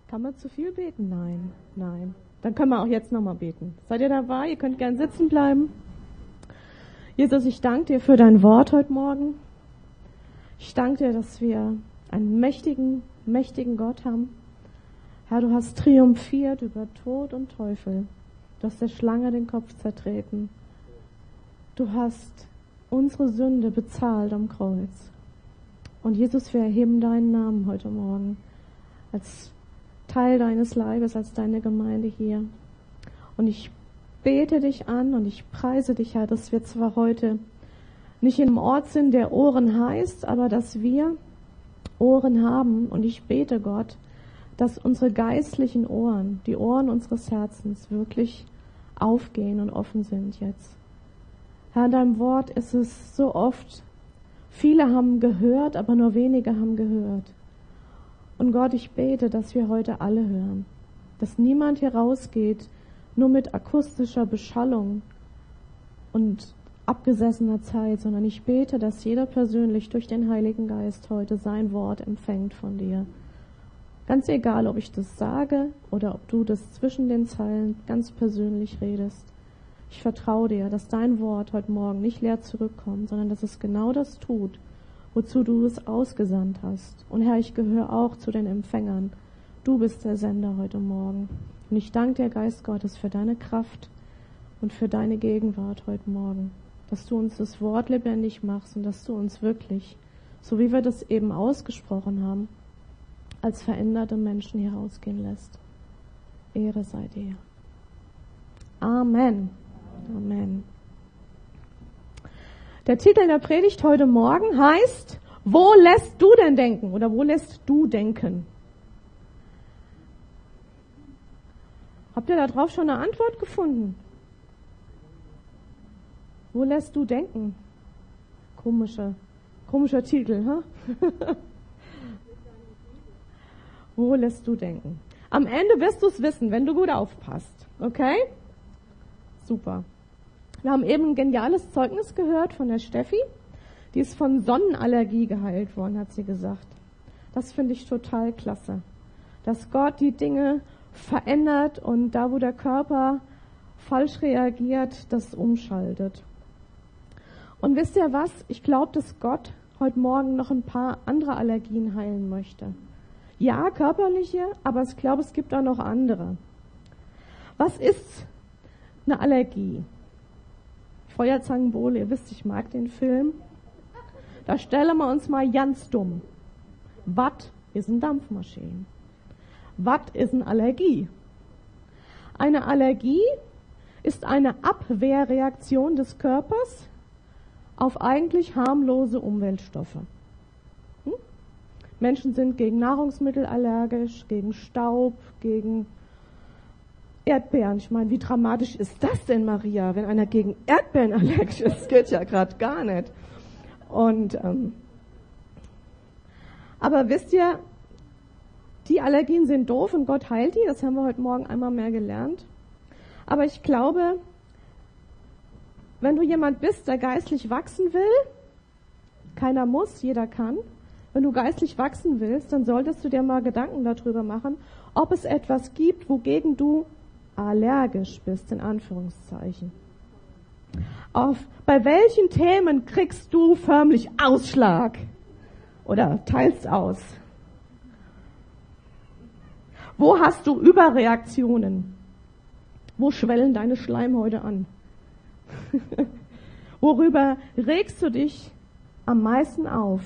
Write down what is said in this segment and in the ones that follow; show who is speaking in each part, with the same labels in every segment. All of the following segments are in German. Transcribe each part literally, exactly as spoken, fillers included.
Speaker 1: Kann man zu viel beten? Nein, nein. Dann können wir auch jetzt nochmal beten. Seid ihr dabei? Ihr könnt gern sitzen bleiben. Jesus, ich danke dir für dein Wort heute Morgen. Ich danke dir, dass wir einen mächtigen, mächtigen Gott haben. Herr, du hast triumphiert über Tod und Teufel. Du hast der Schlange den Kopf zertreten. Du hast unsere Sünde bezahlt am Kreuz. Und Jesus, wir erheben deinen Namen heute Morgen als Teil deines Leibes, als deine Gemeinde hier. Und ich bete dich an und ich preise dich, Herr, dass wir zwar heute nicht in einem Ort sind, der Ohren heißt, aber dass wir Ohren haben. Und ich bete, Gott, dass unsere geistlichen Ohren, die Ohren unseres Herzens wirklich aufgehen und offen sind jetzt. Herr, in deinem Wort ist es so oft, viele haben gehört, aber nur wenige haben gehört. Und Gott, ich bete, dass wir heute alle hören. Dass niemand hier rausgeht, nur mit akustischer Beschallung und abgesessener Zeit, sondern ich bete, dass jeder persönlich durch den Heiligen Geist heute sein Wort empfängt von dir. Ganz egal, ob ich das sage oder ob du das zwischen den Zeilen ganz persönlich redest. Ich vertraue dir, dass dein Wort heute Morgen nicht leer zurückkommt, sondern dass es genau das tut, wozu du es ausgesandt hast. Und Herr, ich gehöre auch zu den Empfängern. Du bist der Sender heute Morgen. Und ich danke dir, Geist Gottes, für deine Kraft und für deine Gegenwart heute Morgen. Dass du uns das Wort lebendig machst und dass du uns wirklich, so wie wir das eben ausgesprochen haben, als veränderte Menschen hier rausgehen lässt. Ehre sei dir. Amen. Amen. Der Titel der Predigt heute Morgen heißt, wo lässt du denn denken? Oder wo lässt du denken? Habt ihr da drauf schon eine Antwort gefunden? Wo lässt du denken? Komischer, komischer Titel, hä? Wo lässt du denken? Am Ende wirst du es wissen, wenn du gut aufpasst. Okay? Super. Wir haben eben ein geniales Zeugnis gehört von der Steffi. Die ist von Sonnenallergie geheilt worden, hat sie gesagt. Das finde ich total klasse. Dass Gott die Dinge verändert und da, wo der Körper falsch reagiert, das umschaltet. Und wisst ihr was? Ich glaube, dass Gott heute Morgen noch ein paar andere Allergien heilen möchte. Ja, körperliche, aber ich glaube, es gibt auch noch andere. Was ist eine Allergie? Feuerzangenbowle, ihr wisst, ich mag den Film. Da stellen wir uns mal ganz dumm. Was ist eine Dampfmaschine? Was ist eine Allergie? Eine Allergie ist eine Abwehrreaktion des Körpers auf eigentlich harmlose Umweltstoffe. Hm? Menschen sind gegen Nahrungsmittel allergisch, gegen Staub, gegen Erdbeeren. Ich meine, wie dramatisch ist das denn, Maria, wenn einer gegen Erdbeeren allergisch ist? Das geht ja gerade gar nicht. Und ähm, aber wisst ihr, die Allergien sind doof und Gott heilt die. Das haben wir heute Morgen einmal mehr gelernt. Aber ich glaube, wenn du jemand bist, der geistlich wachsen will, keiner muss, jeder kann. Wenn du geistlich wachsen willst, dann solltest du dir mal Gedanken darüber machen, ob es etwas gibt, wogegen du allergisch bist, in Anführungszeichen. Auf, bei welchen Themen kriegst du förmlich Ausschlag? Oder teilst aus? Wo hast du Überreaktionen? Wo schwellen deine Schleimhäute an? Worüber regst du dich am meisten auf?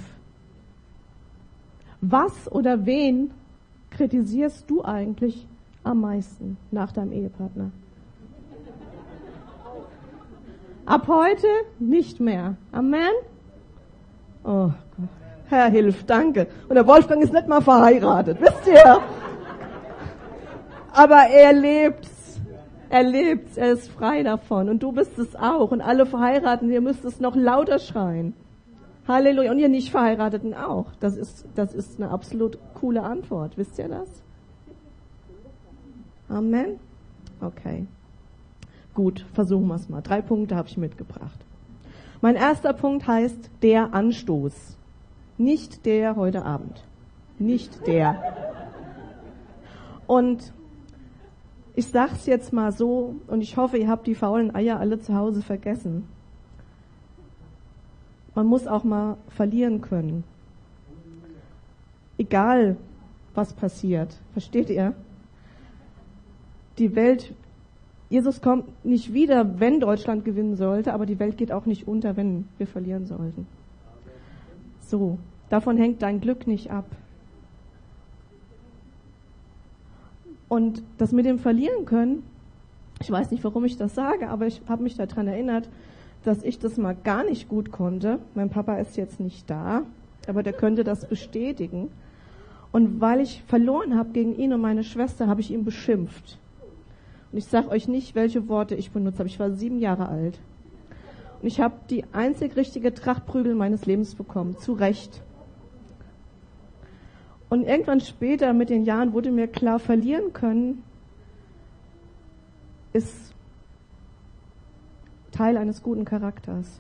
Speaker 1: Was oder wen kritisierst du eigentlich am meisten nach deinem Ehepartner? Ab heute nicht mehr. Amen? Oh Gott. Herr, hilf, danke. Und der Wolfgang ist nicht mal verheiratet, wisst ihr? Aber er lebt's. Er lebt's. Er ist frei davon. Und du bist es auch. Und alle Verheirateten, ihr müsst es noch lauter schreien. Halleluja. Und ihr nicht Verheirateten auch. Das ist, das ist eine absolut coole Antwort. Wisst ihr das? Amen? Okay. Gut, versuchen wir es mal. Drei Punkte habe ich mitgebracht. Mein erster Punkt heißt der Anstoß. Nicht der heute Abend. Nicht der. Und ich sag's jetzt mal so, und ich hoffe, ihr habt die faulen Eier alle zu Hause vergessen. Man muss auch mal verlieren können. Egal, was passiert. Versteht ihr? Die Welt, Jesus kommt nicht wieder, wenn Deutschland gewinnen sollte, aber die Welt geht auch nicht unter, wenn wir verlieren sollten. So, davon hängt dein Glück nicht ab. Und das mit dem Verlieren können, ich weiß nicht, warum ich das sage, aber ich habe mich daran erinnert, dass ich das mal gar nicht gut konnte. Mein Papa ist jetzt nicht da, aber der könnte das bestätigen. Und weil ich verloren habe gegen ihn und meine Schwester, habe ich ihn beschimpft. Und ich sage euch nicht, welche Worte ich benutzt habe. Ich war sieben Jahre alt. Und ich habe die einzig richtige Trachtprügel meines Lebens bekommen, zu Recht. Und irgendwann später, mit den Jahren, wurde mir klar, verlieren können ist Teil eines guten Charakters.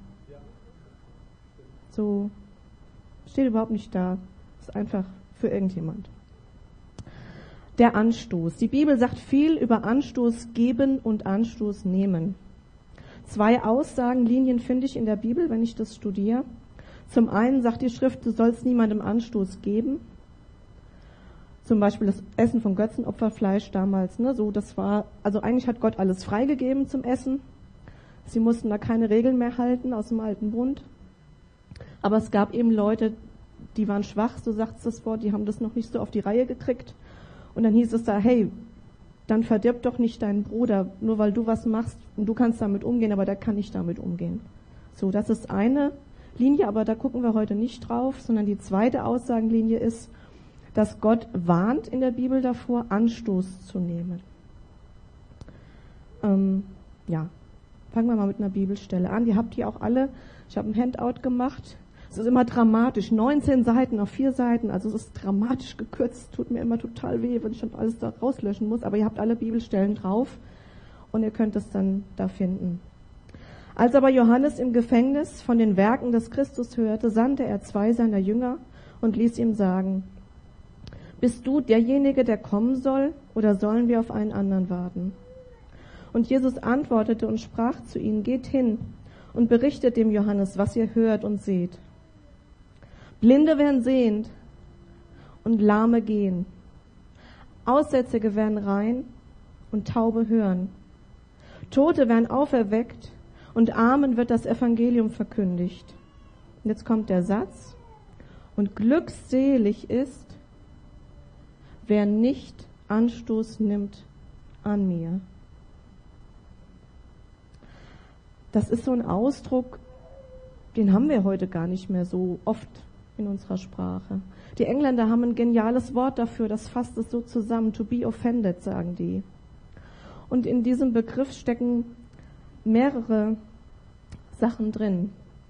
Speaker 1: So, steht überhaupt nicht da. Ist einfach für irgendjemand. Der Anstoß. Die Bibel sagt viel über Anstoß geben und Anstoß nehmen. Zwei Aussagenlinien finde ich in der Bibel, wenn ich das studiere. Zum einen sagt die Schrift, du sollst niemandem Anstoß geben. Zum Beispiel das Essen von Götzenopferfleisch damals, ne, so, das war, also eigentlich hat Gott alles freigegeben zum Essen. Sie mussten da keine Regeln mehr halten aus dem alten Bund. Aber es gab eben Leute, die waren schwach, so sagt das Wort, die haben das noch nicht so auf die Reihe gekriegt. Und dann hieß es da, hey, dann verdirb doch nicht deinen Bruder, nur weil du was machst und du kannst damit umgehen, aber der kann nicht damit umgehen. So, das ist eine Linie, aber da gucken wir heute nicht drauf, sondern die zweite Aussagenlinie ist, dass Gott warnt in der Bibel davor, Anstoß zu nehmen. Ähm, ja, fangen wir mal mit einer Bibelstelle an. Die habt ihr auch alle. Ich habe ein Handout gemacht. Es ist immer dramatisch. neunzehn Seiten auf vier Seiten. Also es ist dramatisch gekürzt. Tut mir immer total weh, wenn ich dann alles da rauslöschen muss. Aber ihr habt alle Bibelstellen drauf und ihr könnt es dann da finden. Als aber Johannes im Gefängnis von den Werken des Christus hörte, sandte er zwei seiner Jünger und ließ ihm sagen, bist du derjenige, der kommen soll, oder sollen wir auf einen anderen warten? Und Jesus antwortete und sprach zu ihnen, geht hin und berichtet dem Johannes, was ihr hört und seht. Blinde werden sehend und Lahme gehen. Aussätzige werden rein und Taube hören. Tote werden auferweckt und Armen wird das Evangelium verkündigt. Und jetzt kommt der Satz, und glückselig ist, wer nicht Anstoß nimmt an mir. Das ist so ein Ausdruck, den haben wir heute gar nicht mehr so oft in unserer Sprache. Die Engländer haben ein geniales Wort dafür, das fasst es so zusammen. To be offended, sagen die. Und in diesem Begriff stecken mehrere Sachen drin.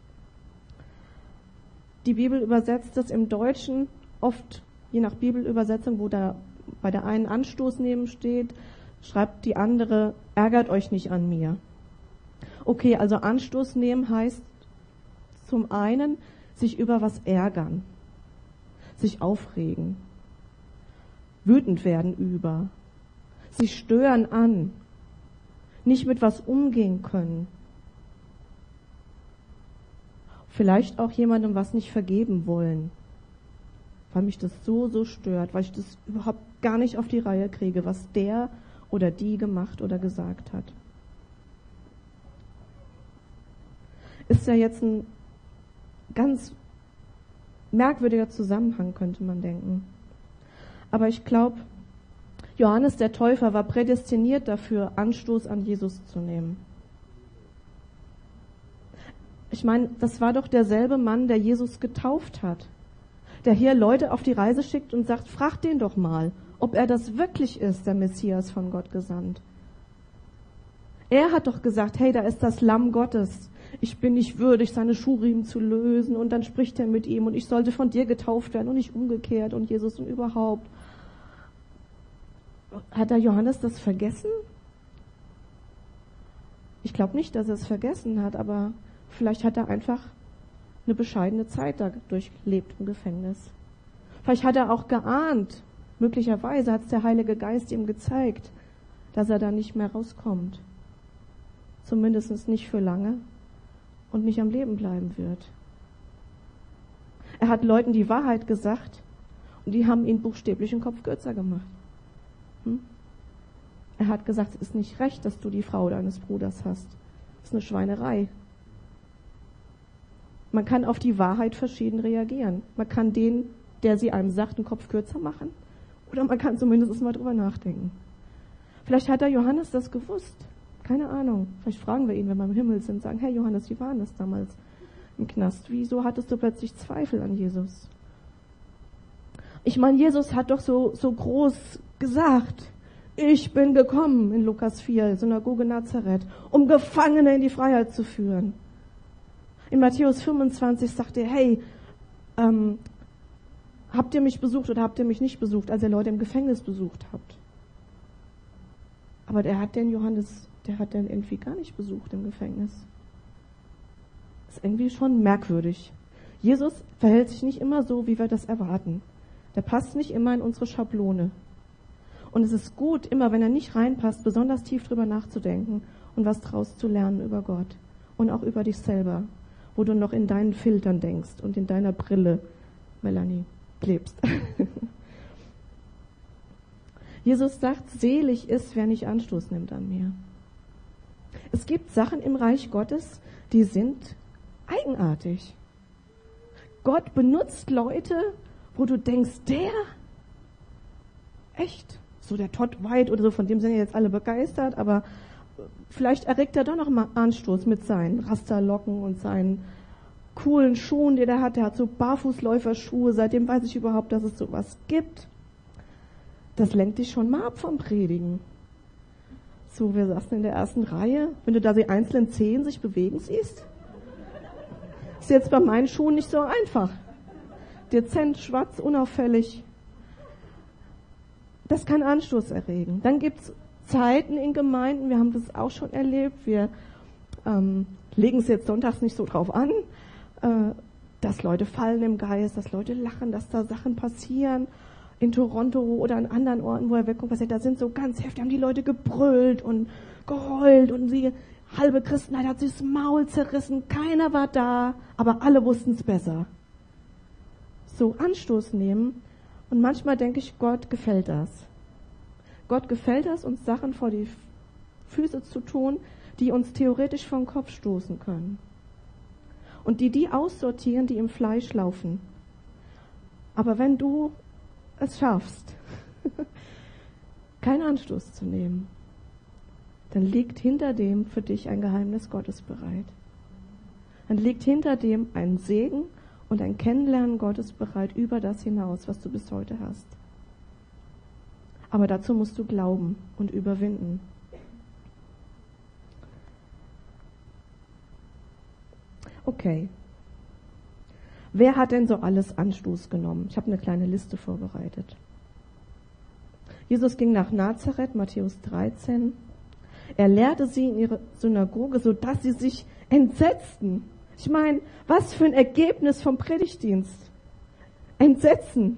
Speaker 1: Die Bibel übersetzt es im Deutschen oft, je nach Bibelübersetzung, wo da bei der einen Anstoß neben steht, schreibt die andere, ärgert euch nicht an mir. Okay, also Anstoß nehmen heißt zum einen, sich über was ärgern, sich aufregen, wütend werden über, sich stören an, nicht mit was umgehen können. Vielleicht auch jemandem was nicht vergeben wollen, weil mich das so, so stört, weil ich das überhaupt gar nicht auf die Reihe kriege, was der oder die gemacht oder gesagt hat. Ist ja jetzt ein ganz merkwürdiger Zusammenhang, könnte man denken. Aber ich glaube, Johannes der Täufer war prädestiniert dafür, Anstoß an Jesus zu nehmen. Ich meine, das war doch derselbe Mann, der Jesus getauft hat, der hier Leute auf die Reise schickt und sagt, frag den doch mal, ob er das wirklich ist, der Messias von Gott gesandt. Er hat doch gesagt, hey, da ist das Lamm Gottes. Ich bin nicht würdig, seine Schuhriemen zu lösen. Und dann spricht er mit ihm und ich sollte von dir getauft werden und nicht umgekehrt und Jesus und überhaupt. Hat der Johannes das vergessen? Ich glaube nicht, dass er es vergessen hat, aber vielleicht hat er einfach eine bescheidene Zeit da durchlebt im Gefängnis. Vielleicht hat er auch geahnt, Möglicherweise hat es der Heilige Geist ihm gezeigt, dass er da nicht mehr rauskommt. Zumindest nicht für lange und nicht am Leben bleiben wird. Er hat Leuten die Wahrheit gesagt und die haben ihn buchstäblich den Kopf kürzer gemacht. Hm? Er hat gesagt, es ist nicht recht, dass du die Frau deines Bruders hast. Das ist eine Schweinerei. Man kann auf die Wahrheit verschieden reagieren. Man kann den, der sie einem sagt, den Kopf kürzer machen. Oder man kann zumindest mal drüber nachdenken. Vielleicht hat der Johannes das gewusst. Keine Ahnung. Vielleicht fragen wir ihn, wenn wir im Himmel sind, sagen, Herr Johannes, wie war das damals im Knast? Wieso hattest du plötzlich Zweifel an Jesus? Ich meine, Jesus hat doch so, so groß gesagt, ich bin gekommen in Lukas vier, Synagoge Nazareth, um Gefangene in die Freiheit zu führen. In Matthäus fünfundzwanzig sagt er, hey, ähm, habt ihr mich besucht oder habt ihr mich nicht besucht, als ihr Leute im Gefängnis besucht habt? Aber der hat den Johannes, der hat den irgendwie gar nicht besucht im Gefängnis. Das ist irgendwie schon merkwürdig. Jesus verhält sich nicht immer so, wie wir das erwarten. Der passt nicht immer in unsere Schablone. Und es ist gut, immer wenn er nicht reinpasst, besonders tief drüber nachzudenken und was draus zu lernen über Gott und auch über dich selber, wo du noch in deinen Filtern denkst und in deiner Brille, Melanie, klebst. Jesus sagt, selig ist, wer nicht Anstoß nimmt an mir. Es gibt Sachen im Reich Gottes, die sind eigenartig. Gott benutzt Leute, wo du denkst, der? Echt? So der Todd White oder so, von dem sind ja jetzt alle begeistert, aber vielleicht erregt er doch noch mal Anstoß mit seinen Rasterlocken und seinen coolen Schuhen, die er hat. Der hat so Barfußläuferschuhe, seitdem weiß ich überhaupt, dass es sowas gibt. Das lenkt dich schon mal ab vom Predigen. So, wir saßen in der ersten Reihe. Wenn du da die einzelnen Zehen sich bewegen siehst, ist jetzt bei meinen Schuhen nicht so einfach. Dezent, schwarz, unauffällig. Das kann Anstoß erregen. Dann gibt's Zeiten in Gemeinden, wir haben das auch schon erlebt, wir ähm, legen es jetzt sonntags nicht so drauf an, äh, dass Leute fallen im Geist, dass Leute lachen, dass da Sachen passieren. In Toronto oder an anderen Orten, wo er wegkommt, da sind so ganz heftig, haben die Leute gebrüllt und geheult und die halbe Christenheit hat sich das Maul zerrissen, keiner war da, aber alle wussten es besser. So Anstoß nehmen und manchmal denke ich, Gott gefällt das. Gott gefällt das, uns Sachen vor die Füße zu tun, die uns theoretisch vom Kopf stoßen können. Und die die aussortieren, die im Fleisch laufen. Aber wenn du es schaffst, keinen Anstoß zu nehmen, dann liegt hinter dem für dich ein Geheimnis Gottes bereit. Dann liegt hinter dem ein Segen und ein Kennenlernen Gottes bereit über das hinaus, was du bis heute hast. Aber dazu musst du glauben und überwinden. Okay. Wer hat denn so alles Anstoß genommen? Ich habe eine kleine Liste vorbereitet. Jesus ging nach Nazareth, Matthäus dreizehn. Er lehrte sie in ihrer Synagoge, sodass sie sich entsetzten. Ich meine, was für ein Ergebnis vom Predigtdienst. Entsetzen.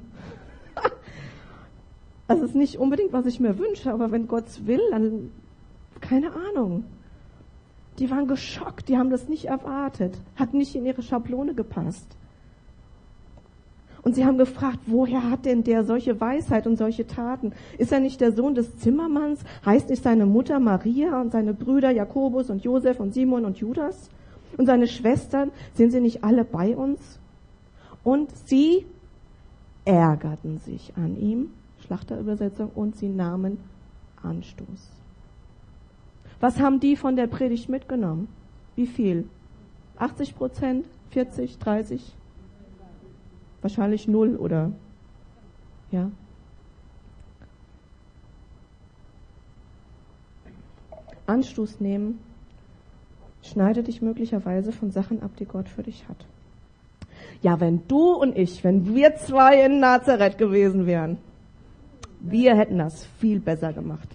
Speaker 1: Das ist nicht unbedingt, was ich mir wünsche, aber wenn Gott will, dann keine Ahnung. Die waren geschockt, die haben das nicht erwartet, hat nicht in ihre Schablone gepasst. Und sie haben gefragt, woher hat denn der solche Weisheit und solche Taten? Ist er nicht der Sohn des Zimmermanns? Heißt nicht seine Mutter Maria und seine Brüder Jakobus und Josef und Simon und Judas? Und seine Schwestern, sind sie nicht alle bei uns? Und sie ärgerten sich an ihm, Schlachterübersetzung, und sie nahmen Anstoß. Was haben die von der Predigt mitgenommen? Wie viel? achtzig Prozent? vierzig? dreißig? Wahrscheinlich null, oder? Ja. Anstoß nehmen schneidet dich möglicherweise von Sachen ab, die Gott für dich hat. Ja, wenn du und ich, wenn wir zwei in Nazareth gewesen wären, wir hätten das viel besser gemacht.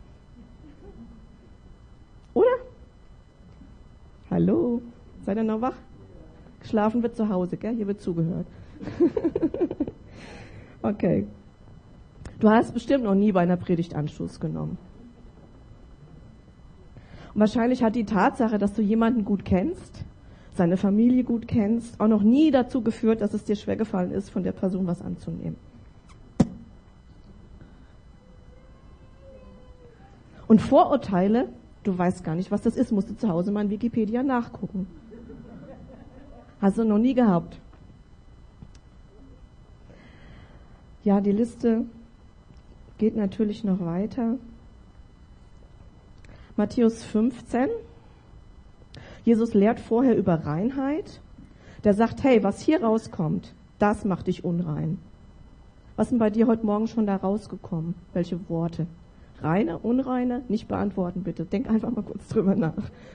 Speaker 1: Oder? Hallo? Seid ihr noch wach? Geschlafen wird zu Hause, gell? Hier wird zugehört. Okay. Du hast bestimmt noch nie bei einer Predigt Anstoß genommen. Und wahrscheinlich hat die Tatsache, dass du jemanden gut kennst, seine Familie gut kennst, auch noch nie dazu geführt, dass es dir schwergefallen ist, von der Person was anzunehmen. Und Vorurteile, du weißt gar nicht, was das ist, musst du zu Hause mal in Wikipedia nachgucken. Hast du noch nie gehabt. Ja, die Liste geht natürlich noch weiter. Matthäus fünfzehn. Jesus lehrt vorher über Reinheit. Der sagt, hey, was hier rauskommt, das macht dich unrein. Was ist denn bei dir heute Morgen schon da rausgekommen? Welche Worte? Reine, unreine? Nicht beantworten, bitte. Denk einfach mal kurz drüber nach.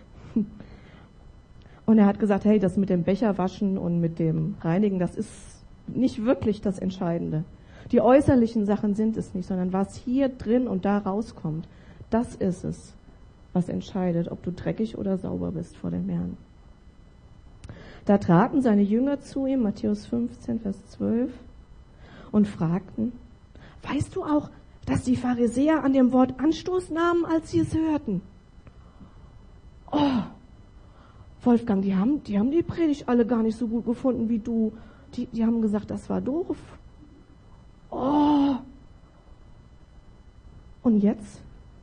Speaker 1: Und er hat gesagt, hey, das mit dem Becher waschen und mit dem Reinigen, das ist nicht wirklich das Entscheidende. Die äußerlichen Sachen sind es nicht, sondern was hier drin und da rauskommt, das ist es, was entscheidet, ob du dreckig oder sauber bist vor dem Herrn. Da traten seine Jünger zu ihm, Matthäus fünfzehn, Vers zwölf, und fragten, weißt du auch, dass die Pharisäer an dem Wort Anstoß nahmen, als sie es hörten? Oh, Wolfgang, die haben, die haben die Predigt alle gar nicht so gut gefunden wie du. Die, die haben gesagt, das war doof. Oh. Und jetzt?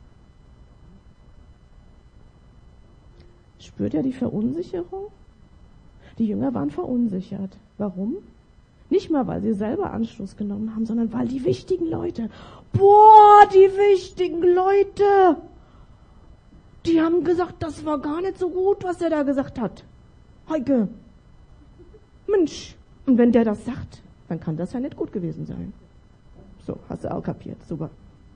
Speaker 1: Spürt er die Verunsicherung? Die Jünger waren verunsichert. Warum? Nicht mal, weil sie selber Anstoß genommen haben, sondern weil die wichtigen Leute, boah, die wichtigen Leute, die haben gesagt, das war gar nicht so gut, was er da gesagt hat. Heike, Mensch, und wenn der das sagt, dann kann das ja nicht gut gewesen sein. So, hast du auch kapiert, super.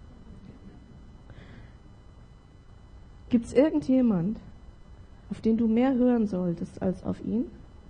Speaker 1: Gibt's irgendjemand, auf den du mehr hören solltest als auf ihn?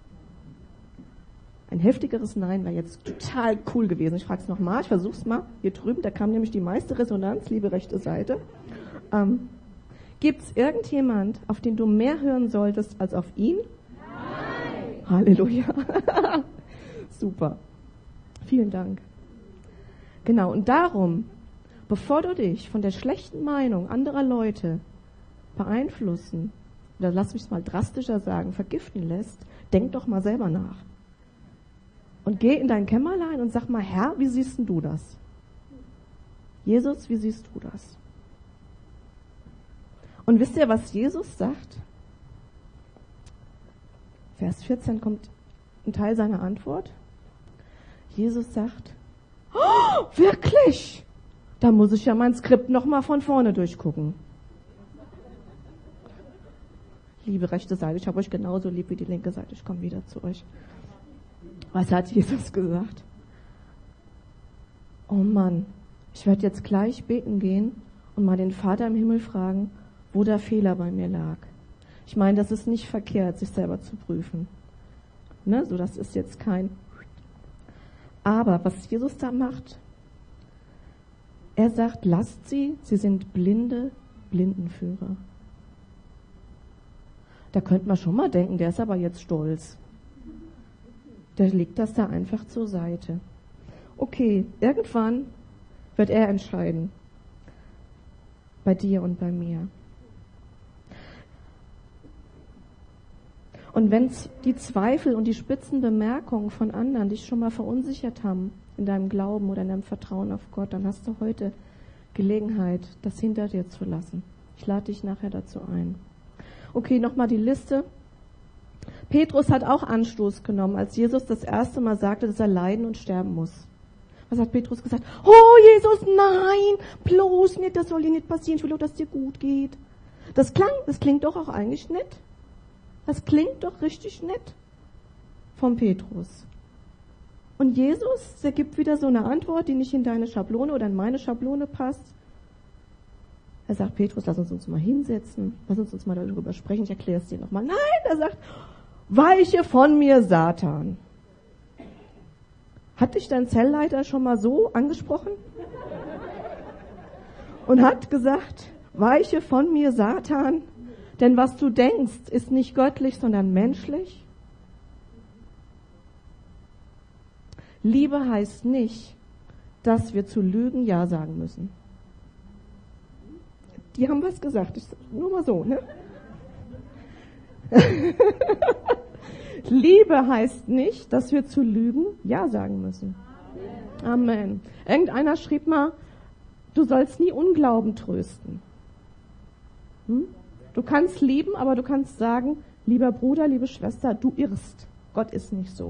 Speaker 1: Ein heftigeres Nein wäre jetzt total cool gewesen. Ich frage es nochmal, ich versuche es mal. Hier drüben, da kam nämlich die meiste Resonanz, liebe rechte Seite. Ähm, Gibt es irgendjemand, auf den du mehr hören solltest als auf ihn? Nein. Halleluja. Super. Vielen Dank. Genau, und darum, bevor du dich von der schlechten Meinung anderer Leute beeinflussen, oder lass mich es mal drastischer sagen, vergiften lässt, denk doch mal selber nach. Und geh in dein Kämmerlein und sag mal, Herr, wie siehst denn du das? Jesus, wie siehst du das? Und wisst ihr, was Jesus sagt? Vers vierzehn kommt ein Teil seiner Antwort. Jesus sagt, oh, wirklich? Da muss ich ja mein Skript nochmal von vorne durchgucken. Liebe rechte Seite, ich habe euch genauso lieb wie die linke Seite, ich komme wieder zu euch. Was hat Jesus gesagt? Oh Mann, ich werde jetzt gleich beten gehen und mal den Vater im Himmel fragen, wo der Fehler bei mir lag. Ich meine, das ist nicht verkehrt, sich selber zu prüfen. Ne? So, das ist jetzt kein... Aber was Jesus da macht, er sagt, lasst sie, sie sind blinde Blindenführer. Da könnte man schon mal denken, der ist aber jetzt stolz. Der legt das da einfach zur Seite. Okay, irgendwann wird er entscheiden. Bei dir und bei mir. Und wenn die Zweifel und die spitzen Bemerkungen von anderen dich schon mal verunsichert haben in deinem Glauben oder in deinem Vertrauen auf Gott, dann hast du heute Gelegenheit, das hinter dir zu lassen. Ich lade dich nachher dazu ein. Okay, nochmal die Liste. Petrus hat auch Anstoß genommen, als Jesus das erste Mal sagte, dass er leiden und sterben muss. Was hat Petrus gesagt? Oh Jesus, nein, bloß nicht, das soll dir nicht passieren, ich will doch, dass dir gut geht. Das klang, das klingt doch auch eigentlich nett. Das klingt doch richtig nett vom Petrus. Und Jesus, der gibt wieder so eine Antwort, die nicht in deine Schablone oder in meine Schablone passt. Er sagt, Petrus, lass uns uns mal hinsetzen, lass uns uns mal darüber sprechen, ich erkläre es dir nochmal. Nein, er sagt, weiche von mir, Satan. Hat dich dein Zellleiter schon mal so angesprochen? Und hat gesagt, weiche von mir, Satan, denn was du denkst, ist nicht göttlich, sondern menschlich? Liebe heißt nicht, dass wir zu Lügen Ja sagen müssen. Die haben was gesagt, ich, nur mal so, ne? Liebe heißt nicht, dass wir zu Lügen Ja sagen müssen. Amen. Irgendeiner schrieb mal, du sollst nie Unglauben trösten. Hm? Du kannst lieben, aber du kannst sagen, lieber Bruder, liebe Schwester, du irrst. Gott ist nicht so.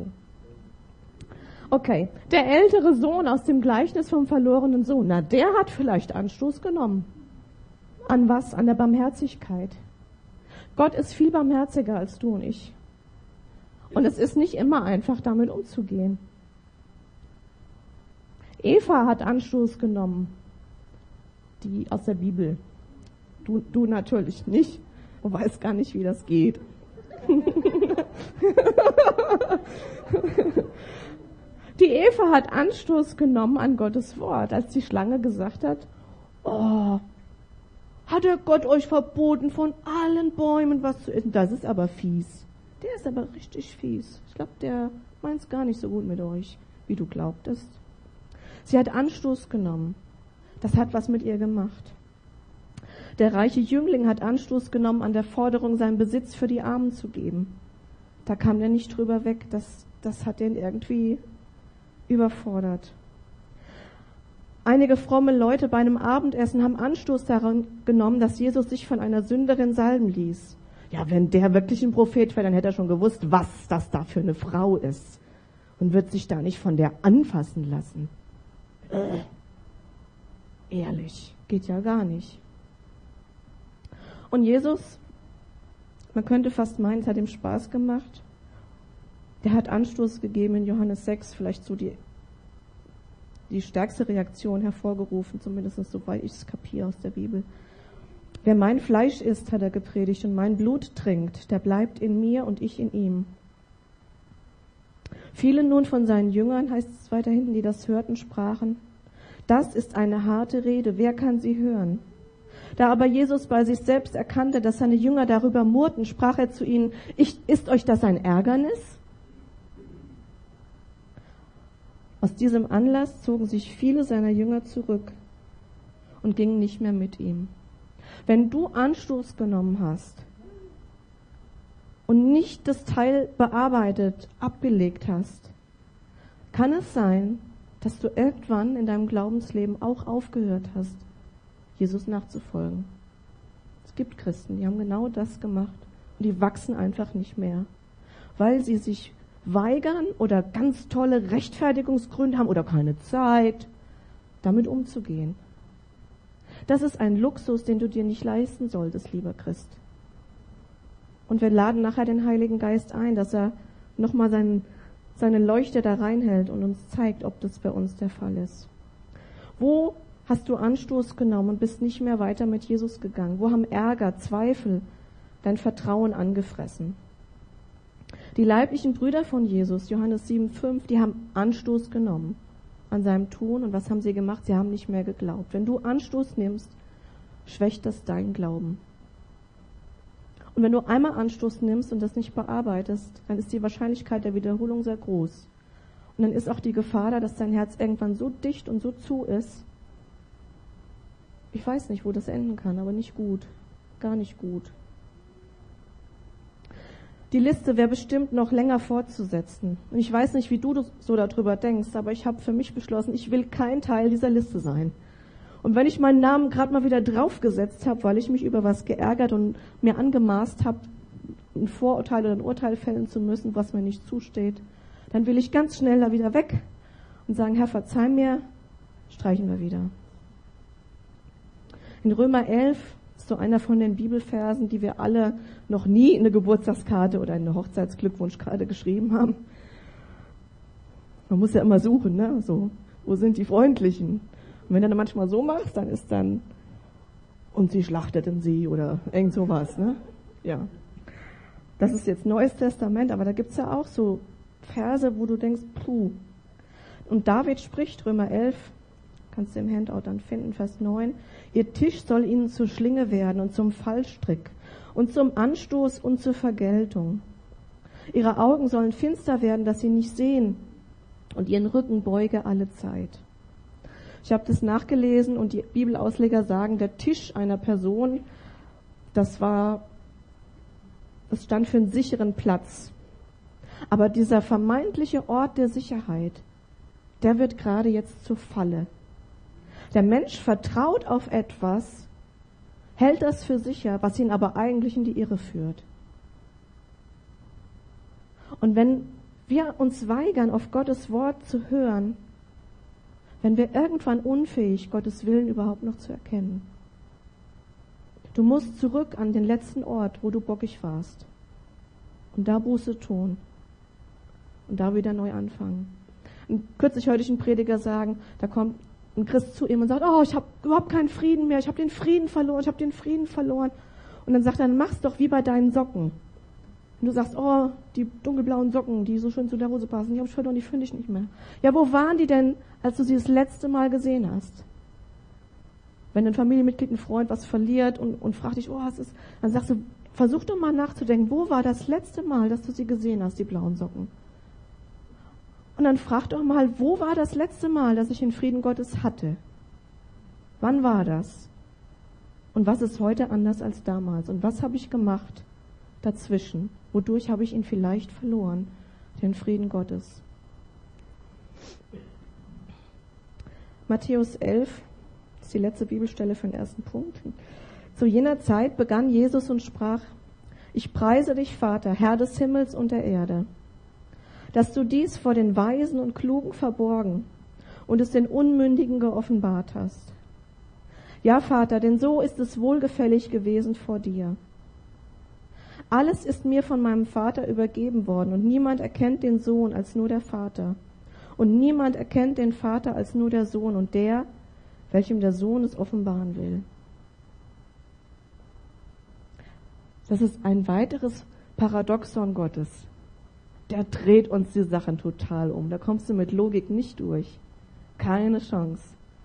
Speaker 1: Okay, der ältere Sohn aus dem Gleichnis vom verlorenen Sohn, na, der hat vielleicht Anstoß genommen. An was? An der Barmherzigkeit. Gott ist viel barmherziger als du und ich. Und es ist nicht immer einfach, damit umzugehen. Eva hat Anstoß genommen. Die aus der Bibel. Du, du natürlich nicht. Du weißt gar nicht, wie das geht. Die Eva hat Anstoß genommen an Gottes Wort, als die Schlange gesagt hat, oh, hat der Gott euch verboten, von allen Bäumen was zu essen? Das ist aber fies. Der ist aber richtig fies. Ich glaube, der meint es gar nicht so gut mit euch, wie du glaubtest. Sie hat Anstoß genommen. Das hat was mit ihr gemacht. Der reiche Jüngling hat Anstoß genommen an der Forderung, seinen Besitz für die Armen zu geben. Da kam der nicht drüber weg. Das, das hat den irgendwie überfordert. Einige fromme Leute bei einem Abendessen haben Anstoß daran genommen, dass Jesus sich von einer Sünderin salben ließ. Ja, wenn der wirklich ein Prophet wäre, dann hätte er schon gewusst, was das da für eine Frau ist. Und wird sich da nicht von der anfassen lassen. Äh, ehrlich, geht ja gar nicht. Und Jesus, man könnte fast meinen, es hat ihm Spaß gemacht. Der hat Anstoß gegeben in Johannes sechs, vielleicht so die, die stärkste Reaktion hervorgerufen, zumindest soweit ich es kapiere aus der Bibel. Wer mein Fleisch isst, hat er gepredigt, und mein Blut trinkt, der bleibt in mir und ich in ihm. Viele nun von seinen Jüngern, heißt es weiter hinten, die das hörten, sprachen, das ist eine harte Rede, wer kann sie hören? Da aber Jesus bei sich selbst erkannte, dass seine Jünger darüber murrten, sprach er zu ihnen, ich, ist euch das ein Ärgernis? Aus diesem Anlass zogen sich viele seiner Jünger zurück und gingen nicht mehr mit ihm. Wenn du Anstoß genommen hast und nicht das Teil bearbeitet, abgelegt hast, kann es sein, dass du irgendwann in deinem Glaubensleben auch aufgehört hast, Jesus nachzufolgen. Es gibt Christen, die haben genau das gemacht und die wachsen einfach nicht mehr, weil sie sich weigern oder ganz tolle Rechtfertigungsgründe haben oder keine Zeit, damit umzugehen. Das ist ein Luxus, den du dir nicht leisten solltest, lieber Christ. Und wir laden nachher den Heiligen Geist ein, dass er nochmal seinen, seine Leuchte da reinhält und uns zeigt, ob das bei uns der Fall ist. Wo hast du Anstoß genommen und bist nicht mehr weiter mit Jesus gegangen? Wo haben Ärger, Zweifel dein Vertrauen angefressen? Die leiblichen Brüder von Jesus, Johannes sieben fünf, die haben Anstoß genommen an seinem Tun. Und was haben sie gemacht? Sie haben nicht mehr geglaubt. Wenn du Anstoß nimmst, schwächt das deinen Glauben. Und wenn du einmal Anstoß nimmst und das nicht bearbeitest, dann ist die Wahrscheinlichkeit der Wiederholung sehr groß. Und dann ist auch die Gefahr da, dass dein Herz irgendwann so dicht und so zu ist. Ich weiß nicht, wo das enden kann, aber nicht gut. Gar nicht gut. Die Liste wäre bestimmt noch länger fortzusetzen. Und ich weiß nicht, wie du so darüber denkst, aber ich habe für mich beschlossen, ich will kein Teil dieser Liste sein. Und wenn ich meinen Namen gerade mal wieder draufgesetzt habe, weil ich mich über was geärgert und mir angemaßt habe, ein Vorurteil oder ein Urteil fällen zu müssen, was mir nicht zusteht, dann will ich ganz schnell da wieder weg und sagen, Herr, verzeih mir, streichen wir wieder. In Römer elf ist so einer von den Bibelversen, die wir alle noch nie in eine Geburtstagskarte oder in eine Hochzeitsglückwunschkarte geschrieben haben. Man muss ja immer suchen, ne? So, wo sind die Freundlichen? Und wenn du dann manchmal so machst, dann ist dann, und sie schlachteten sie oder irgend sowas, ne? Ja. Das ist jetzt Neues Testament, aber da gibt's ja auch so Verse, wo du denkst, puh. Und David spricht, Römer elf, kannst du im Handout dann finden, Vers neun, ihr Tisch soll ihnen zur Schlinge werden und zum Fallstrick und zum Anstoß und zur Vergeltung. Ihre Augen sollen finster werden, dass sie nicht sehen, und ihren Rücken beuge alle Zeit. Ich habe das nachgelesen und die Bibelausleger sagen, der Tisch einer Person, das war, das stand für einen sicheren Platz. Aber dieser vermeintliche Ort der Sicherheit, der wird gerade jetzt zur Falle. Der Mensch vertraut auf etwas, hält das für sicher, was ihn aber eigentlich in die Irre führt. Und wenn wir uns weigern, auf Gottes Wort zu hören, wenn wir irgendwann unfähig, Gottes Willen überhaupt noch zu erkennen. Du musst zurück an den letzten Ort, wo du bockig warst. Und da Buße tun. Und da wieder neu anfangen. Und kürzlich hörte ich einen Prediger sagen, da kommt ein Christ zu ihm und sagt, oh, ich habe überhaupt keinen Frieden mehr, ich habe den Frieden verloren, ich habe den Frieden verloren. Und dann sagt er, dann mach's doch wie bei deinen Socken. Und du sagst, oh, die dunkelblauen Socken, die so schön zu der Hose passen, die habe ich verloren, die finde ich nicht mehr. Ja, wo waren die denn, als du sie das letzte Mal gesehen hast? Wenn ein Familienmitglied, ein Freund was verliert und, und fragt dich, oh, was ist, dann sagst du, versuch doch mal nachzudenken, wo war das letzte Mal, dass du sie gesehen hast, die blauen Socken? Und dann frag doch mal, wo war das letzte Mal, dass ich den Frieden Gottes hatte? Wann war das? Und was ist heute anders als damals? Und was habe ich gemacht dazwischen? Wodurch habe ich ihn vielleicht verloren, den Frieden Gottes? Matthäus elf, das ist die letzte Bibelstelle für den ersten Punkt. Zu jener Zeit begann Jesus und sprach, ich preise dich, Vater, Herr des Himmels und der Erde, dass du dies vor den Weisen und Klugen verborgen und es den Unmündigen geoffenbart hast. Ja, Vater, denn so ist es wohlgefällig gewesen vor dir. Alles ist mir von meinem Vater übergeben worden und niemand erkennt den Sohn als nur der Vater. Und niemand erkennt den Vater als nur der Sohn und der, welchem der Sohn es offenbaren will. Das ist ein weiteres Paradoxon Gottes. Der dreht uns die Sachen total um. Da kommst du mit Logik nicht durch. Keine Chance.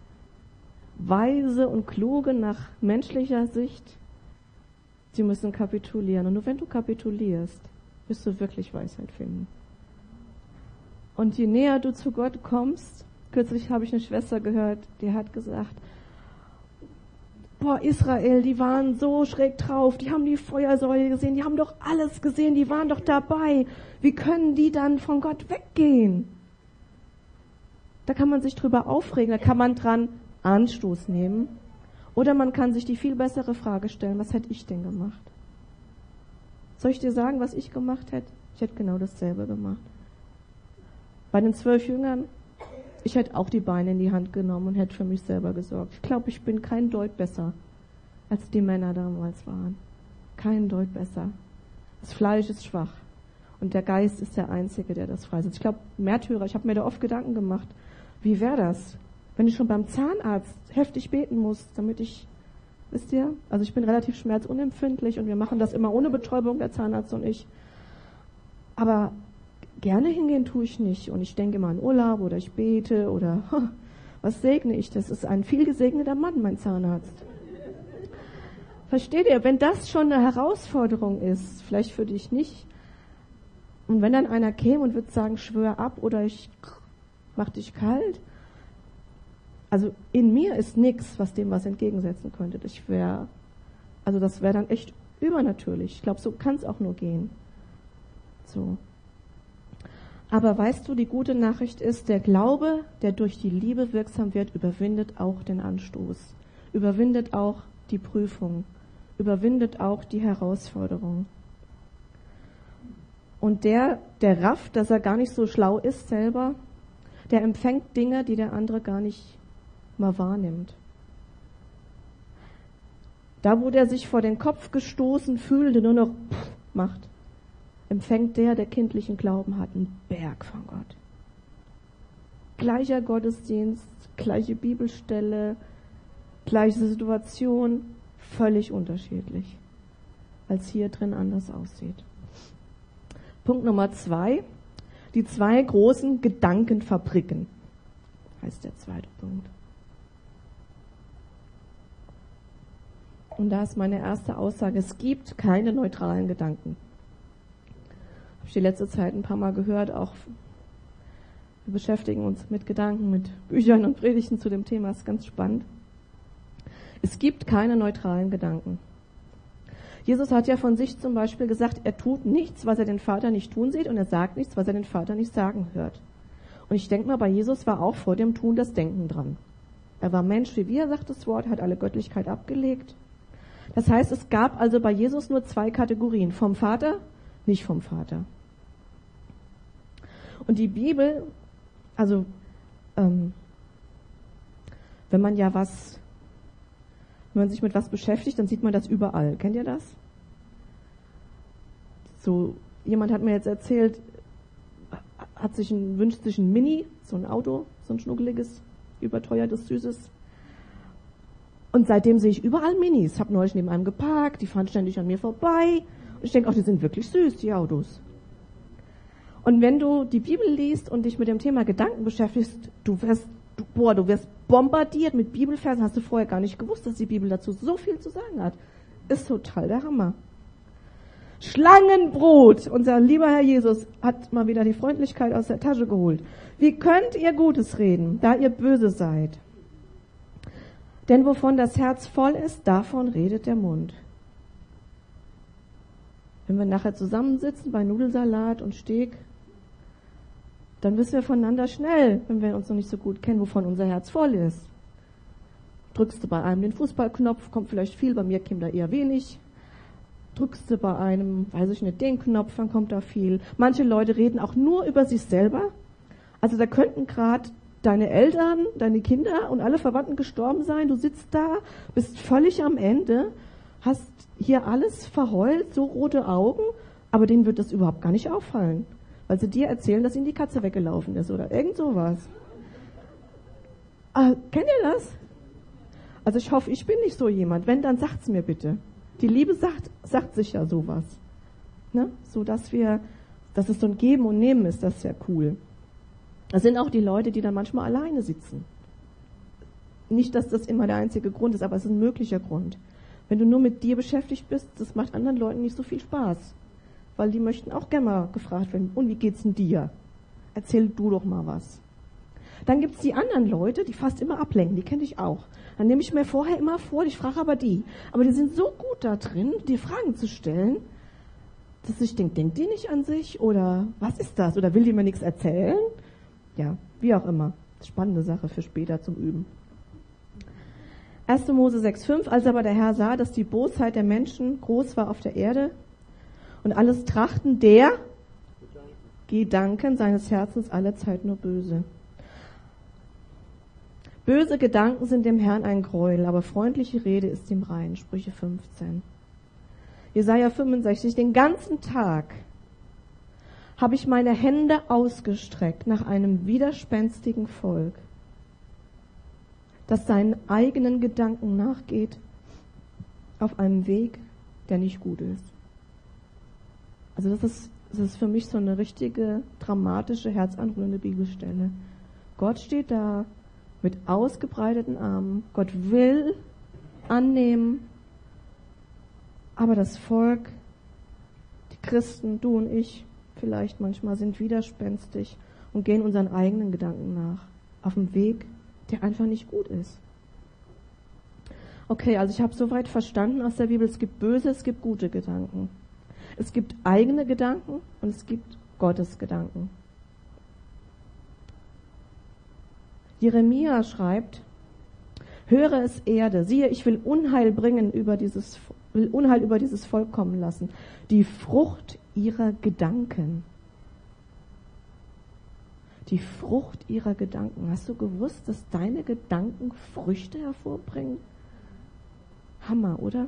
Speaker 1: Weise und Kluge nach menschlicher Sicht, sie müssen kapitulieren. Und nur wenn du kapitulierst, wirst du wirklich Weisheit finden. Und je näher du zu Gott kommst, kürzlich habe ich eine Schwester gehört, die hat gesagt, boah, Israel, die waren so schräg drauf, die haben die Feuersäule gesehen, die haben doch alles gesehen, die waren doch dabei. Wie können die dann von Gott weggehen? Da kann man sich drüber aufregen, da kann man dran Anstoß nehmen. Oder man kann sich die viel bessere Frage stellen, was hätte ich denn gemacht? Soll ich dir sagen, was ich gemacht hätte? Ich hätte genau dasselbe gemacht. Bei den zwölf Jüngern, ich hätte auch die Beine in die Hand genommen und hätte für mich selber gesorgt. Ich glaube, ich bin kein Deut besser, als die Männer damals waren. Kein Deut besser. Das Fleisch ist schwach und der Geist ist der Einzige, der das freisetzt. Ich glaube, Märtyrer, ich habe mir da oft Gedanken gemacht, wie wäre das, wenn ich schon beim Zahnarzt heftig beten muss, damit ich, wisst ihr, also ich bin relativ schmerzunempfindlich und wir machen das immer ohne Betäubung, der Zahnarzt und ich. Aber gerne hingehen tue ich nicht. Und ich denke immer an Urlaub oder ich bete oder was segne ich? Das ist ein viel gesegneter Mann, mein Zahnarzt. Versteht ihr? Wenn das schon eine Herausforderung ist, vielleicht für dich nicht, und wenn dann einer käme und würde sagen, schwör ab oder ich mach dich kalt, also in mir ist nichts, was dem was entgegensetzen könnte. Ich wäre, also das wäre dann echt übernatürlich. Ich glaube, so kann es auch nur gehen. So. Aber weißt du, die gute Nachricht ist, der Glaube, der durch die Liebe wirksam wird, überwindet auch den Anstoß, überwindet auch die Prüfung, überwindet auch die Herausforderung. Und der, der rafft, dass er gar nicht so schlau ist selber, der empfängt Dinge, die der andere gar nicht mal wahrnimmt. Da, wo der sich vor den Kopf gestoßen fühlt und nur noch pff, macht, empfängt der, der kindlichen Glauben hat, einen Berg von Gott. Gleicher Gottesdienst, gleiche Bibelstelle, gleiche Situation, völlig unterschiedlich, als hier drin anders aussieht. Punkt Nummer zwei, die zwei großen Gedankenfabriken, heißt der zweite Punkt. Und da ist meine erste Aussage, es gibt keine neutralen Gedanken. Habe ich die letzte Zeit ein paar Mal gehört, auch Wir beschäftigen uns mit Gedanken, mit Büchern und Predigten zu dem Thema. Das ist ganz spannend. Es gibt keine neutralen Gedanken. Jesus hat ja von sich zum Beispiel gesagt, er tut nichts, was er den Vater nicht tun sieht, und er sagt nichts, was er den Vater nicht sagen hört. Und ich denke mal, bei Jesus war auch vor dem Tun das Denken dran. Er war Mensch wie wir, sagt das Wort, hat alle Göttlichkeit abgelegt. Das heißt, es gab also bei Jesus nur zwei Kategorien, vom Vater, nicht vom Vater. Und die Bibel, also ähm, wenn man ja was, wenn man sich mit was beschäftigt, dann sieht man das überall. Kennt ihr das? So, jemand hat mir jetzt erzählt, hat sich ein, wünscht sich ein Mini, so ein Auto, so ein schnuckeliges, überteuertes, süßes. Und seitdem sehe ich überall Minis. Hab neulich neben einem geparkt, die fahren ständig an mir vorbei. Und ich denke, ach, die sind wirklich süß, die Autos. Und wenn du die Bibel liest und dich mit dem Thema Gedanken beschäftigst, du wirst, du, boah, du wirst bombardiert mit Bibelversen, hast du vorher gar nicht gewusst, dass die Bibel dazu so viel zu sagen hat. Ist total der Hammer. Schlangenbrot! Unser lieber Herr Jesus hat mal wieder die Freundlichkeit aus der Tasche geholt. Wie könnt ihr Gutes reden, da ihr böse seid? Denn wovon das Herz voll ist, davon redet der Mund. Wenn wir nachher zusammensitzen bei Nudelsalat und Steak, dann wissen wir voneinander schnell, wenn wir uns noch nicht so gut kennen, wovon unser Herz voll ist. Drückst du bei einem den Fußballknopf, kommt vielleicht viel, bei mir kommt da eher wenig. Drückst du bei einem, weiß ich nicht, den Knopf, dann kommt da viel. Manche Leute reden auch nur über sich selber. Also da könnten gerade deine Eltern, deine Kinder und alle Verwandten gestorben sein. Du sitzt da, bist völlig am Ende, hast hier alles verheult, so rote Augen, aber denen wird das überhaupt gar nicht auffallen, weil sie dir erzählen, dass ihnen die Katze weggelaufen ist oder irgend sowas. Ah, kennt ihr das? Also ich hoffe, ich bin nicht so jemand. Wenn, dann sagt's mir bitte. Die Liebe sagt, sagt sich ja sowas. Ne? So dass wir, dass es so ein Geben und Nehmen ist, das ist ja cool. Das sind auch die Leute, die dann manchmal alleine sitzen. Nicht, dass das immer der einzige Grund ist, aber es ist ein möglicher Grund. Wenn du nur mit dir beschäftigt bist, das macht anderen Leuten nicht so viel Spaß. Weil die möchten auch gerne mal gefragt werden, und wie geht's denn dir? Erzähl du doch mal was. Dann gibt's die anderen Leute, die fast immer ablenken, die kenne ich auch. Dann nehme ich mir vorher immer vor, ich frage aber die. Aber die sind so gut da drin, dir Fragen zu stellen, dass ich denke, denkt die nicht an sich? Oder was ist das? Oder will die mir nichts erzählen? Ja, wie auch immer. Spannende Sache für später zum Üben. erster Mose sechs fünf, als aber der Herr sah, dass die Bosheit der Menschen groß war auf der Erde und alles Trachten der Gedanken seines Herzens allezeit nur böse. Böse Gedanken sind dem Herrn ein Gräuel, aber freundliche Rede ist ihm rein. Sprüche fünfzehn. Jesaja fünfundsechzig, den ganzen Tag habe ich meine Hände ausgestreckt nach einem widerspenstigen Volk, das seinen eigenen Gedanken nachgeht, auf einem Weg, der nicht gut ist. Also das ist, das ist für mich so eine richtige, dramatische, herzanrührende Bibelstelle. Gott steht da mit ausgebreiteten Armen. Gott will annehmen, aber das Volk, die Christen, du und ich, vielleicht manchmal sind widerspenstig und gehen unseren eigenen Gedanken nach, auf dem Weg, der einfach nicht gut ist. Okay, also ich habe soweit verstanden aus der Bibel, es gibt böse, es gibt gute Gedanken. Es gibt eigene Gedanken und es gibt Gottes Gedanken. Jeremia schreibt, höre es Erde, siehe, ich will Unheil bringen über dieses, will Unheil über dieses Volk kommen lassen. Die Frucht ihrer Gedanken. Die Frucht ihrer Gedanken. Hast du gewusst, dass deine Gedanken Früchte hervorbringen? Hammer, oder?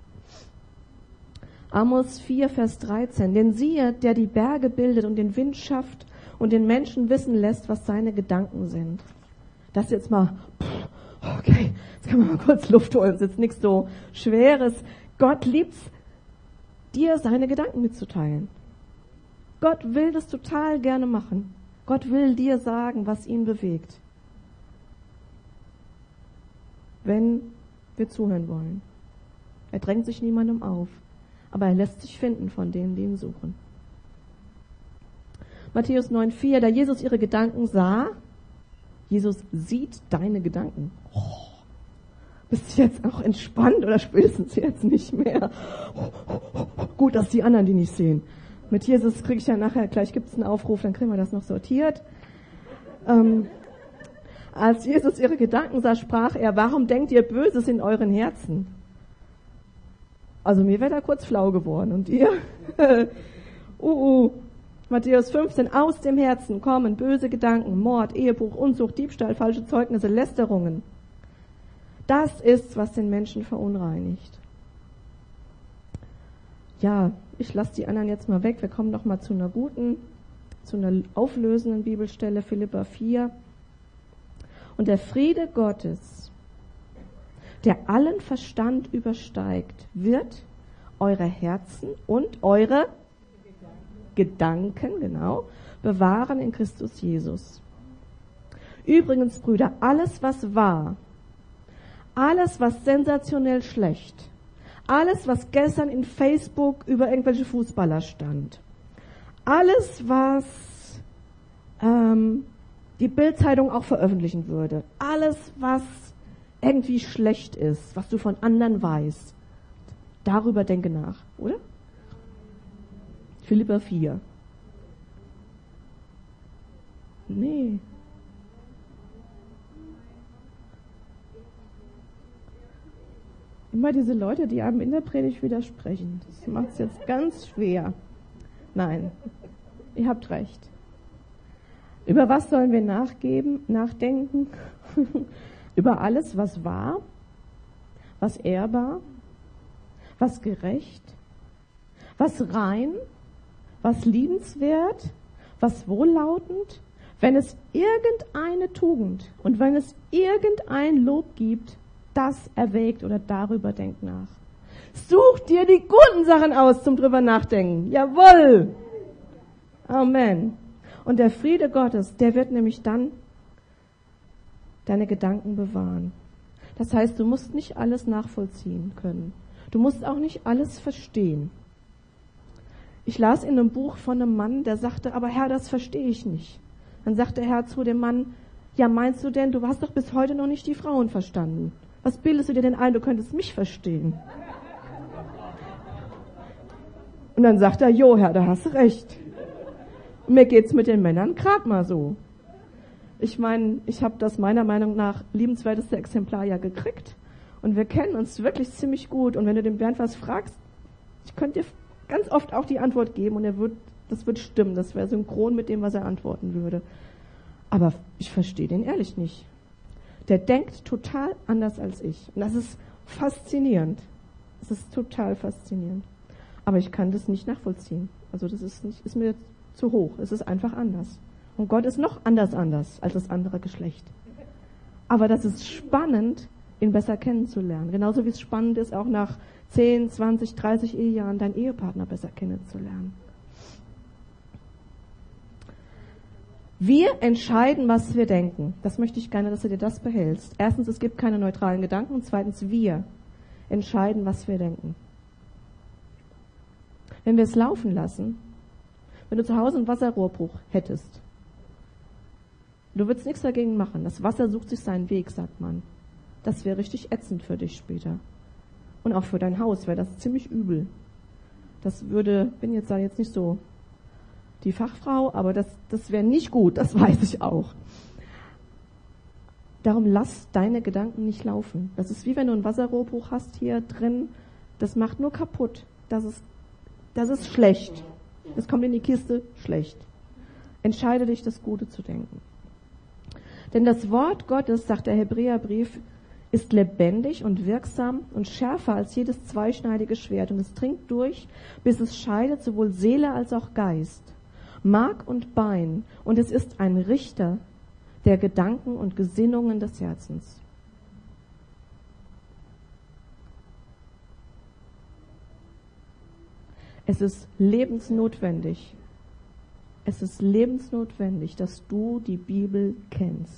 Speaker 1: Amos vier, Vers dreizehn. Denn siehe, der die Berge bildet und den Wind schafft und den Menschen wissen lässt, was seine Gedanken sind. Das jetzt mal, okay, jetzt können wir mal kurz Luft holen, das ist jetzt nichts so Schweres. Gott liebt's, dir seine Gedanken mitzuteilen. Gott will das total gerne machen. Gott will dir sagen, was ihn bewegt. Wenn wir zuhören wollen. Er drängt sich niemandem auf, aber er lässt sich finden von denen, die ihn suchen. Matthäus neun vier, da Jesus ihre Gedanken sah, Jesus sieht deine Gedanken. Oh, bist du jetzt auch entspannt oder spätestens jetzt nicht mehr? Oh, oh, oh, oh. Gut, dass die anderen die nicht sehen. Mit Jesus kriege ich ja nachher, gleich gibt es einen Aufruf, dann kriegen wir das noch sortiert. Ähm, als Jesus ihre Gedanken sah, sprach er, warum denkt ihr Böses in euren Herzen? Also mir wäre da kurz flau geworden. Und ihr? uh, uh. Matthäus fünfzehn, aus dem Herzen kommen böse Gedanken, Mord, Ehebruch, Unzucht, Diebstahl, falsche Zeugnisse, Lästerungen. Das ist, was den Menschen verunreinigt. Ja, ich lasse die anderen jetzt mal weg. Wir kommen noch mal zu einer guten, zu einer auflösenden Bibelstelle, Philipper vier. Und der Friede Gottes, der allen Verstand übersteigt, wird eure Herzen und eure Gedanken, genau, bewahren in Christus Jesus. Übrigens, Brüder, alles, was wahr, alles, was sensationell schlecht, alles, was gestern in Facebook über irgendwelche Fußballer stand, alles, was ähm, die Bild-Zeitung auch veröffentlichen würde, alles, was irgendwie schlecht ist, was du von anderen weißt, darüber denke nach, oder? Philipper vier. Nee. Immer diese Leute, die einem in der Predigt widersprechen. Das macht es jetzt ganz schwer. Nein, ihr habt recht. Über was sollen wir nachgeben, nachdenken? Über alles, was wahr, was ehrbar, was gerecht, was rein, was liebenswert, was wohllautend, wenn es irgendeine Tugend und wenn es irgendein Lob gibt, das erwägt oder darüber denkt nach. Such dir die guten Sachen aus zum drüber nachdenken. Jawohl! Amen. Und der Friede Gottes, der wird nämlich dann deine Gedanken bewahren. Das heißt, du musst nicht alles nachvollziehen können. Du musst auch nicht alles verstehen. Ich las in einem Buch von einem Mann, der sagte, aber Herr, das verstehe ich nicht. Dann sagte der Herr zu dem Mann, ja, meinst du denn, du hast doch bis heute noch nicht die Frauen verstanden. Was bildest du dir denn ein, du könntest mich verstehen? Und dann sagt er, jo, Herr, da hast du recht. Und mir geht's mit den Männern gerade mal so. Ich meine, ich habe das meiner Meinung nach liebenswerteste Exemplar ja gekriegt. Und wir kennen uns wirklich ziemlich gut. Und wenn du den Bernd was fragst, ich könnte dir ganz oft auch die Antwort geben und er wird, das wird stimmen. Das wäre synchron mit dem, was er antworten würde. Aber ich verstehe den ehrlich nicht. Der denkt total anders als ich. Und das ist faszinierend. Das ist total faszinierend. Aber ich kann das nicht nachvollziehen. Also das ist nicht, ist mir zu hoch. Es ist einfach anders. Und Gott ist noch anders anders als das andere Geschlecht. Aber das ist spannend, ihn besser kennenzulernen. Genauso wie es spannend ist, auch nach zehn, zwanzig, dreißig Ehejahren deinen Ehepartner besser kennenzulernen. Wir entscheiden, was wir denken. Das möchte ich gerne, dass du dir das behältst. Erstens, es gibt keine neutralen Gedanken. Und zweitens, wir entscheiden, was wir denken. Wenn wir es laufen lassen, wenn du zu Hause einen Wasserrohrbruch hättest, du würdest nichts dagegen machen. Das Wasser sucht sich seinen Weg, sagt man. Das wäre richtig ätzend für dich später. Und auch für dein Haus wäre das ziemlich übel. Das würde, bin jetzt da jetzt nicht so die Fachfrau, aber das, das wäre nicht gut, das weiß ich auch. Darum lass deine Gedanken nicht laufen. Das ist wie wenn du ein Wasserrohrbruch hast hier drin, das macht nur kaputt. Das ist, das ist schlecht. Das kommt in die Kiste, schlecht. Entscheide dich, das Gute zu denken. Denn das Wort Gottes, sagt der Hebräerbrief, ist lebendig und wirksam und schärfer als jedes zweischneidige Schwert. Und es dringt durch, bis es scheidet sowohl Seele als auch Geist, Mark und Bein. Und es ist ein Richter der Gedanken und Gesinnungen des Herzens. Es ist lebensnotwendig. Es ist lebensnotwendig, dass du die Bibel kennst.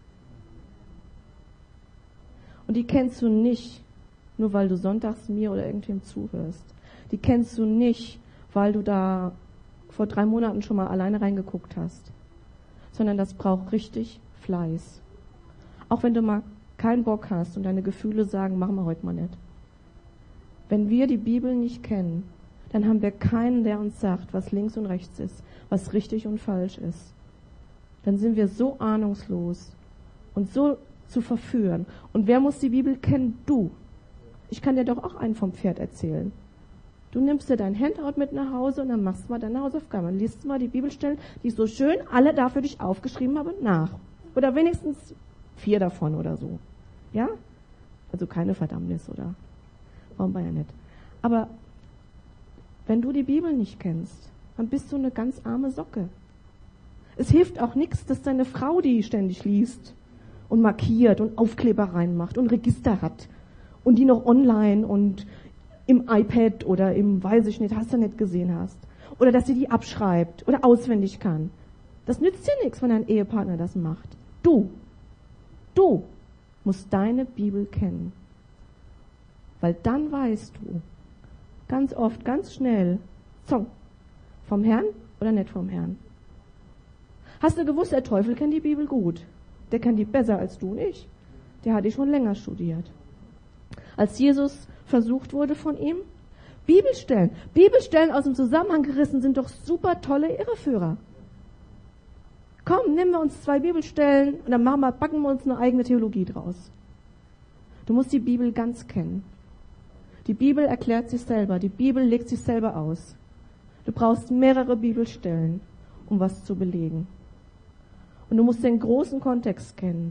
Speaker 1: Und die kennst du nicht, nur weil du sonntags mir oder irgendwem zuhörst. Die kennst du nicht, weil du da vor drei Monaten schon mal alleine reingeguckt hast, sondern das braucht richtig Fleiß. Auch wenn du mal keinen Bock hast und deine Gefühle sagen, machen wir heute mal nicht. Wenn wir die Bibel nicht kennen, dann haben wir keinen, der uns sagt, was links und rechts ist, was richtig und falsch ist. Dann sind wir so ahnungslos und so zu verführen. Und wer muss die Bibel kennen? Du. Ich kann dir doch auch einen vom Pferd erzählen. Du nimmst dir dein Handout mit nach Hause und dann machst du mal deine Hausaufgaben. Dann liest du mal die Bibelstellen, die ich so schön alle da für dich aufgeschrieben habe, nach. Oder wenigstens vier davon oder so. Ja? Also keine Verdammnis, oder? Warum war ja nicht. Aber wenn du die Bibel nicht kennst, dann bist du eine ganz arme Socke. Es hilft auch nichts, dass deine Frau die ständig liest und markiert und Aufkleber reinmacht und Register hat und die noch online und im iPad oder im, weiß ich nicht, hast du nicht gesehen hast. Oder dass sie die abschreibt oder auswendig kann. Das nützt dir nichts, wenn dein Ehepartner das macht. Du, du musst deine Bibel kennen. Weil dann weißt du ganz oft, ganz schnell, Song, vom Herrn oder nicht vom Herrn. Hast du gewusst, der Teufel kennt die Bibel gut. Der kennt die besser als du und ich. Der hat die schon länger studiert. Als Jesus versucht wurde von ihm, Bibelstellen. Bibelstellen aus dem Zusammenhang gerissen sind doch super tolle Irreführer. Komm, nehmen wir uns zwei Bibelstellen und dann machen wir, backen wir uns eine eigene Theologie draus. Du musst die Bibel ganz kennen. Die Bibel erklärt sich selber. Die Bibel legt sich selber aus. Du brauchst mehrere Bibelstellen, um was zu belegen. Und du musst den großen Kontext kennen.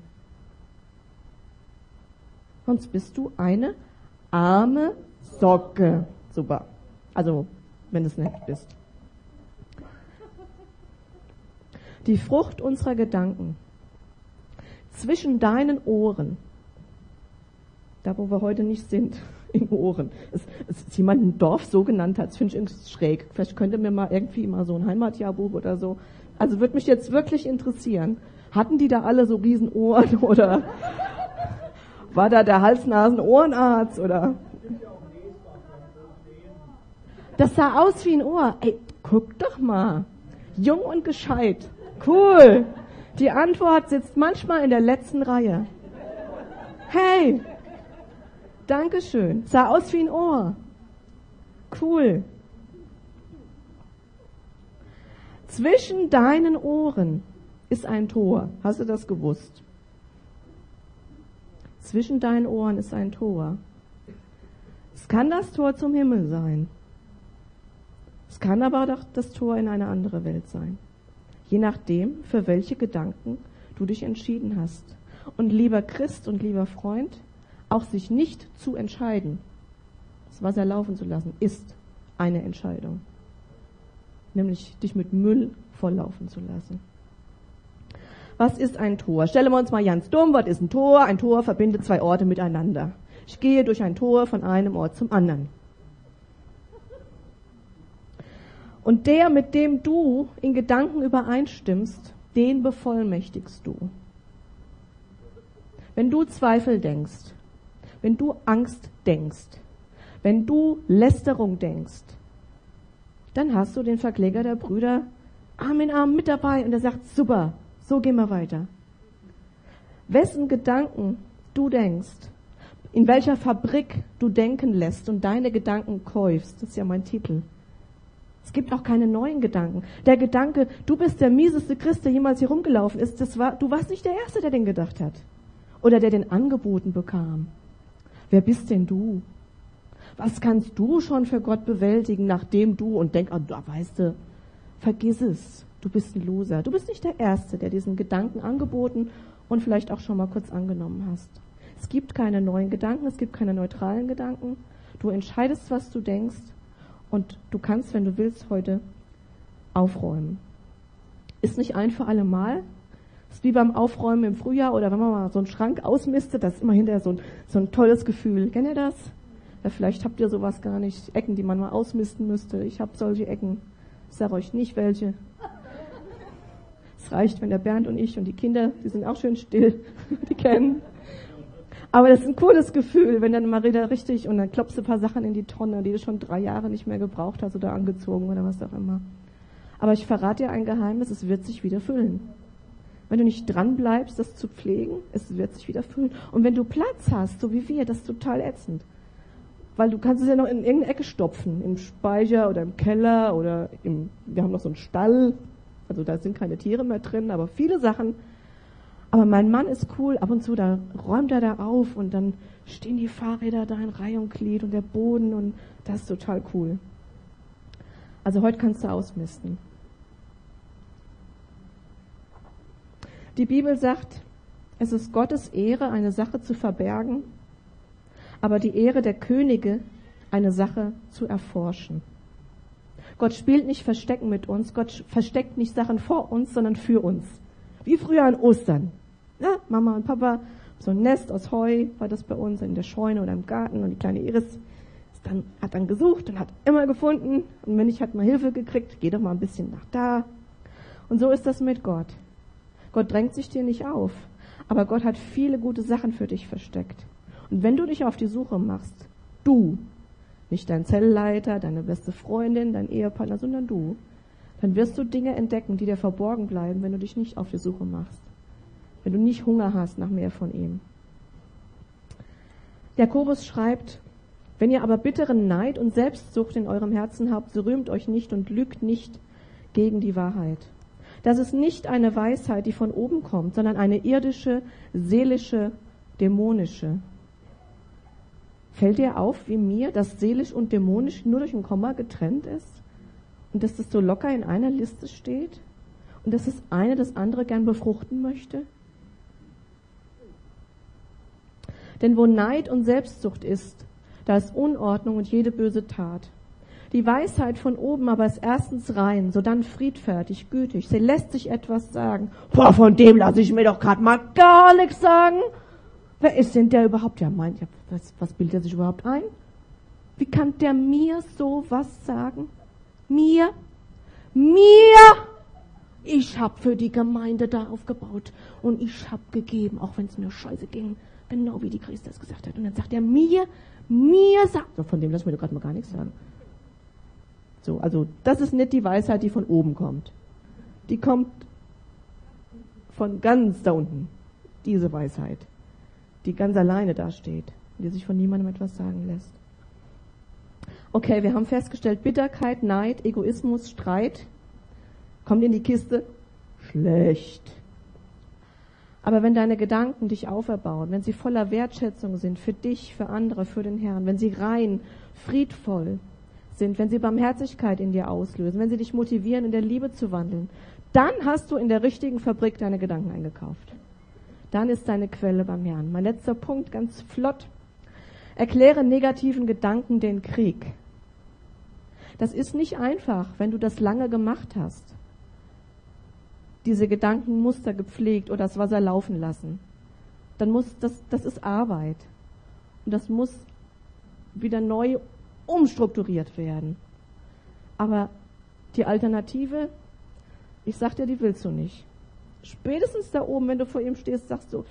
Speaker 1: Sonst bist du eine arme Socke. Super. Also, wenn du es nicht bist. Die Frucht unserer Gedanken. Zwischen deinen Ohren. Da, wo wir heute nicht sind. In Ohren. Es, es ist jemand ein Dorf so genannt hat, das finde ich irgendwie schräg. Vielleicht könnte mir mal irgendwie mal so ein Heimatjahrbuch oder so. Also würde mich jetzt wirklich interessieren. Hatten die da alle so riesen Ohren oder war da der Hals-Nasen-Ohrenarzt oder? Das sah aus wie ein Ohr. Ey, guck doch mal. Jung und gescheit. Cool. Die Antwort sitzt manchmal in der letzten Reihe. Hey. Dankeschön. Sah aus wie ein Ohr. Cool. Zwischen deinen Ohren ist ein Tor. Hast du das gewusst? Zwischen deinen Ohren ist ein Tor. Es kann das Tor zum Himmel sein. Es kann aber doch das Tor in eine andere Welt sein. Je nachdem, für welche Gedanken du dich entschieden hast. Und lieber Christ und lieber Freund, auch sich nicht zu entscheiden, das Wasser laufen zu lassen, ist eine Entscheidung. Nämlich dich mit Müll volllaufen zu lassen. Was ist ein Tor? Stellen wir uns mal ganz dumm, was ist ein Tor? Ein Tor verbindet zwei Orte miteinander. Ich gehe durch ein Tor von einem Ort zum anderen. Und der, mit dem du in Gedanken übereinstimmst, den bevollmächtigst du. Wenn du Zweifel denkst, wenn du Angst denkst, wenn du Lästerung denkst, dann hast du den Verkläger der Brüder Arm in Arm mit dabei und er sagt, super, so gehen wir weiter. Wessen Gedanken du denkst, in welcher Fabrik du denken lässt und deine Gedanken käufst, das ist ja mein Titel. Es gibt auch keine neuen Gedanken. Der Gedanke, du bist der mieseste Christ, der jemals hier rumgelaufen ist, das war, du warst nicht der Erste, der den gedacht hat. Oder der den angeboten bekam. Wer bist denn du? Was kannst du schon für Gott bewältigen, nachdem du und denk, ah, oh, weißt du, vergiss es. Du bist ein Loser. Du bist nicht der Erste, der diesen Gedanken angeboten und vielleicht auch schon mal kurz angenommen hast. Es gibt keine neuen Gedanken, es gibt keine neutralen Gedanken. Du entscheidest, was du denkst und du kannst, wenn du willst, heute aufräumen. Ist nicht ein für alle Mal. Ist wie beim Aufräumen im Frühjahr oder wenn man mal so einen Schrank ausmistet, das ist immer hinterher so ein, so ein tolles Gefühl. Kennt ihr das? Ja, vielleicht habt ihr sowas gar nicht. Ecken, die man mal ausmisten müsste. Ich habe solche Ecken. Ich sage euch nicht welche. Es reicht, wenn der Bernd und ich und die Kinder, die sind auch schön still, die kennen. Aber das ist ein cooles Gefühl, wenn dann mal wieder richtig und dann klopfst du ein paar Sachen in die Tonne, die du schon drei Jahre nicht mehr gebraucht hast oder angezogen oder was auch immer. Aber ich verrate dir ein Geheimnis, es wird sich wieder füllen. Wenn du nicht dran bleibst, das zu pflegen, es wird sich wieder füllen. Und wenn du Platz hast, so wie wir, das ist total ätzend. Weil du kannst es ja noch in irgendeine Ecke stopfen, im Speicher oder im Keller oder im, wir haben noch so einen Stall, also da sind keine Tiere mehr drin, aber viele Sachen. Aber mein Mann ist cool, ab und zu, da räumt er da auf und dann stehen die Fahrräder da in Reihe und Glied und der Boden und das ist total cool. Also heute kannst du ausmisten. Die Bibel sagt, es ist Gottes Ehre, eine Sache zu verbergen, aber die Ehre der Könige, eine Sache zu erforschen. Gott spielt nicht Verstecken mit uns, Gott versteckt nicht Sachen vor uns, sondern für uns. Wie früher an Ostern. Ja, Mama und Papa, so ein Nest aus Heu war das bei uns in der Scheune oder im Garten und die kleine Iris ist dann, hat dann gesucht und hat immer gefunden und wenn nicht, hat mal Hilfe gekriegt, geh doch mal ein bisschen nach da. Und so ist das mit Gott. Gott drängt sich dir nicht auf, aber Gott hat viele gute Sachen für dich versteckt. Und wenn du dich auf die Suche machst, du, nicht dein Zellleiter, deine beste Freundin, dein Ehepartner, sondern du, dann wirst du Dinge entdecken, die dir verborgen bleiben, wenn du dich nicht auf die Suche machst. Wenn du nicht Hunger hast nach mehr von ihm. Jakobus schreibt, wenn ihr aber bitteren Neid und Selbstsucht in eurem Herzen habt, so rühmt euch nicht und lügt nicht gegen die Wahrheit. Das ist nicht eine Weisheit, die von oben kommt, sondern eine irdische, seelische, dämonische. Fällt dir auf, wie mir, dass seelisch und dämonisch nur durch ein Komma getrennt ist? Und dass das so locker in einer Liste steht? Und dass das eine das andere gern befruchten möchte? Denn wo Neid und Selbstsucht ist, da ist Unordnung und jede böse Tat. Die Weisheit von oben aber ist erstens rein, sodann friedfertig, gütig. Sie lässt sich etwas sagen. Boah, von dem lasse ich mir doch gerade mal gar nichts sagen. Wer ist denn der überhaupt? Ja, meint, ja, was, was bildet er sich überhaupt ein? Wie kann der mir so was sagen? Mir? Mir? Ich hab für die Gemeinde da aufgebaut und ich hab gegeben, auch wenn es mir scheiße ging. Genau wie die Christa es gesagt hat. Und dann sagt er mir, mir sagt, so, von dem lass ich mir doch gerade mal gar nichts sagen. So, also das ist nicht die Weisheit, die von oben kommt. Die kommt von ganz da unten. Diese Weisheit, die ganz alleine da steht, die sich von niemandem etwas sagen lässt. Okay, wir haben festgestellt, Bitterkeit, Neid, Egoismus, Streit kommt in die Kiste. Schlecht. Aber wenn deine Gedanken dich auferbauen, wenn sie voller Wertschätzung sind für dich, für andere, für den Herrn, wenn sie rein, friedvoll sind, wenn sie Barmherzigkeit in dir auslösen, wenn sie dich motivieren, in der Liebe zu wandeln, dann hast du in der richtigen Fabrik deine Gedanken eingekauft. Dann ist deine Quelle beim Herrn. Mein letzter Punkt, ganz flott. Erkläre negativen Gedanken den Krieg. Das ist nicht einfach, wenn du das lange gemacht hast. Diese Gedankenmuster gepflegt oder das Wasser laufen lassen. Dann muss das, das ist Arbeit. Und das muss wieder neu umstrukturiert werden. Aber die Alternative, ich sag dir, die willst du nicht. Spätestens da oben, wenn du vor ihm stehst, sagst du,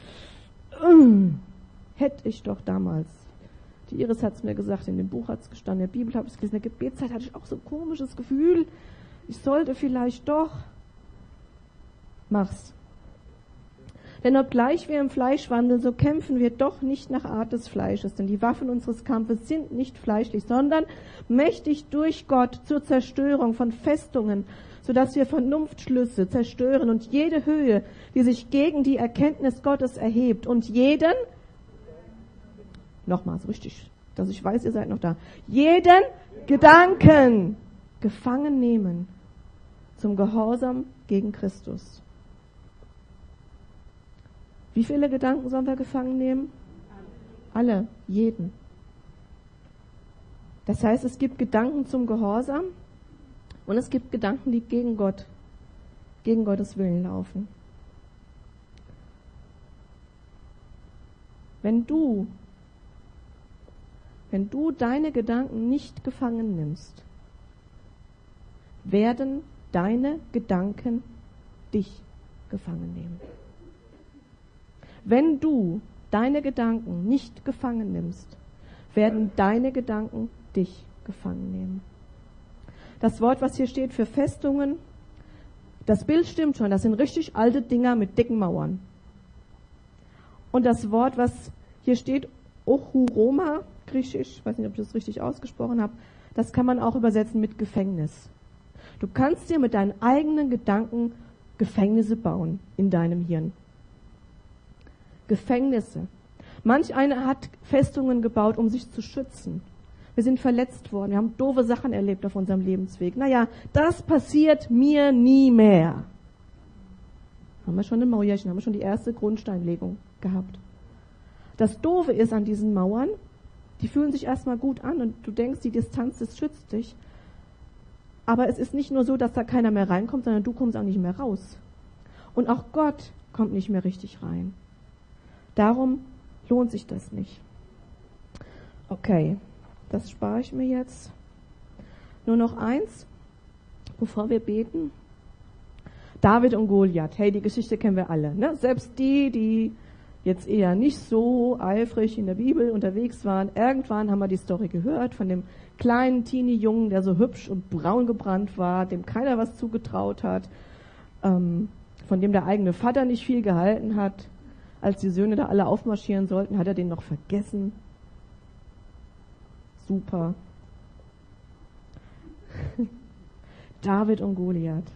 Speaker 1: hätte ich doch damals. Die Iris hat es mir gesagt, in dem Buch hat es gestanden, in der Bibel habe ich es gelesen, in der Gebetszeit hatte ich auch so ein komisches Gefühl, ich sollte vielleicht doch. Mach's. Denn obgleich wir im Fleisch wandeln, so kämpfen wir doch nicht nach Art des Fleisches. Denn die Waffen unseres Kampfes sind nicht fleischlich, sondern mächtig durch Gott zur Zerstörung von Festungen, sodass wir Vernunftschlüsse zerstören und jede Höhe, die sich gegen die Erkenntnis Gottes erhebt und jeden, nochmals richtig, dass ich weiß, ihr seid noch da, jeden Gedanken gefangen nehmen zum Gehorsam gegen Christus. Wie viele Gedanken sollen wir gefangen nehmen? Alle, jeden. Das heißt, es gibt Gedanken zum Gehorsam und es gibt Gedanken, die gegen Gott, gegen Gottes Willen laufen. Wenn du, wenn du deine Gedanken nicht gefangen nimmst, werden deine Gedanken dich gefangen nehmen. Wenn du deine Gedanken nicht gefangen nimmst, werden deine Gedanken dich gefangen nehmen. Das Wort, was hier steht für Festungen, Das Bild stimmt schon, das sind richtig alte Dinger mit dicken Mauern. Und das Wort, was hier steht, Ochuroma, griechisch, ich weiß nicht, ob ich das richtig ausgesprochen habe, das kann man auch übersetzen mit Gefängnis. Du kannst dir mit deinen eigenen Gedanken Gefängnisse bauen in deinem Hirn. Gefängnisse. Manch einer hat Festungen gebaut, um sich zu schützen. Wir sind verletzt worden, wir haben doofe Sachen erlebt auf unserem Lebensweg. Naja, das passiert mir nie mehr. Haben wir schon ein Mauerchen, haben wir schon die erste Grundsteinlegung gehabt. Das Doofe ist an diesen Mauern, die fühlen sich erstmal gut an und du denkst, die Distanz, das schützt dich. Aber es ist nicht nur so, dass da keiner mehr reinkommt, sondern du kommst auch nicht mehr raus. Und auch Gott kommt nicht mehr richtig rein. Darum lohnt sich das nicht. Okay, das spare ich mir jetzt. Nur noch eins, bevor wir beten. David und Goliath, hey, die Geschichte kennen wir alle. Ne? Selbst die, die jetzt eher nicht so eifrig in der Bibel unterwegs waren, irgendwann haben wir die Story gehört von dem kleinen Teenie-Jungen, der so hübsch und braun gebrannt war, dem keiner was zugetraut hat, ähm, von dem der eigene Vater nicht viel gehalten hat. Als die Söhne da alle aufmarschieren sollten, hat er den noch vergessen. Super. David und Goliath.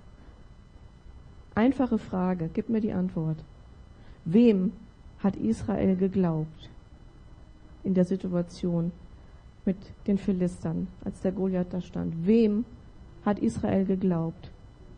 Speaker 1: Einfache Frage, gib mir die Antwort. Wem hat Israel geglaubt in der Situation mit den Philistern, als der Goliath da stand? Wem hat Israel geglaubt?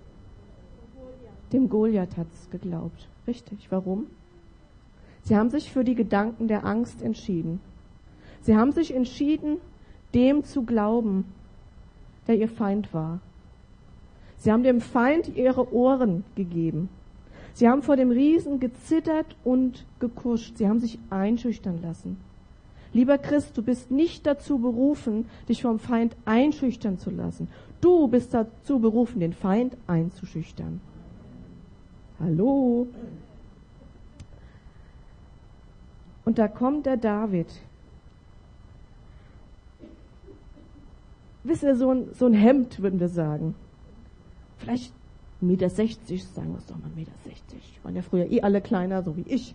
Speaker 1: Dem Goliath hat es geglaubt. Richtig. Warum? Sie haben sich für die Gedanken der Angst entschieden. Sie haben sich entschieden, dem zu glauben, der ihr Feind war. Sie haben dem Feind ihre Ohren gegeben. Sie haben vor dem Riesen gezittert und gekuscht. Sie haben sich einschüchtern lassen. Lieber Christ, du bist nicht dazu berufen, dich vom Feind einschüchtern zu lassen. Du bist dazu berufen, den Feind einzuschüchtern. Hallo? Und da kommt der David. Wisst ihr, so ein, so ein Hemd, würden wir sagen. Vielleicht eins Meter sechzig, sagen wir es doch mal eins Meter sechzig. Waren ja früher eh alle kleiner, so wie ich.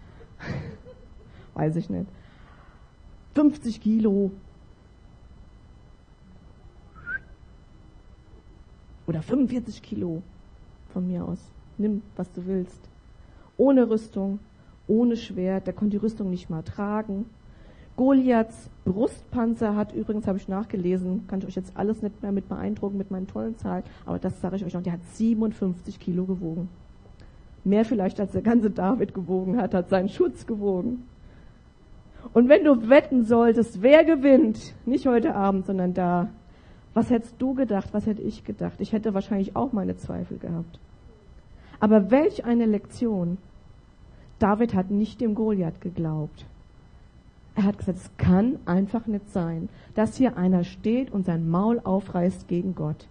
Speaker 1: Weiß ich nicht. fünfzig Kilo. Oder fünfundvierzig Kilo. Von mir aus. Nimm, was du willst. Ohne Rüstung, ohne Schwert. Der konnte die Rüstung nicht mal tragen. Goliaths Brustpanzer hat übrigens, habe ich nachgelesen, kann ich euch jetzt alles nicht mehr mit beeindrucken mit meinen tollen Zahlen, aber das sage ich euch noch, der hat siebenundfünfzig Kilo gewogen. Mehr vielleicht, als der ganze David gewogen hat, hat seinen Schutz gewogen. Und wenn du wetten solltest, wer gewinnt, nicht heute Abend, sondern da, was hättest du gedacht, was hätte ich gedacht? Ich hätte wahrscheinlich auch meine Zweifel gehabt. Aber welch eine Lektion. David hat nicht dem Goliath geglaubt. Er hat gesagt, es kann einfach nicht sein, dass hier einer steht und sein Maul aufreißt gegen Gott.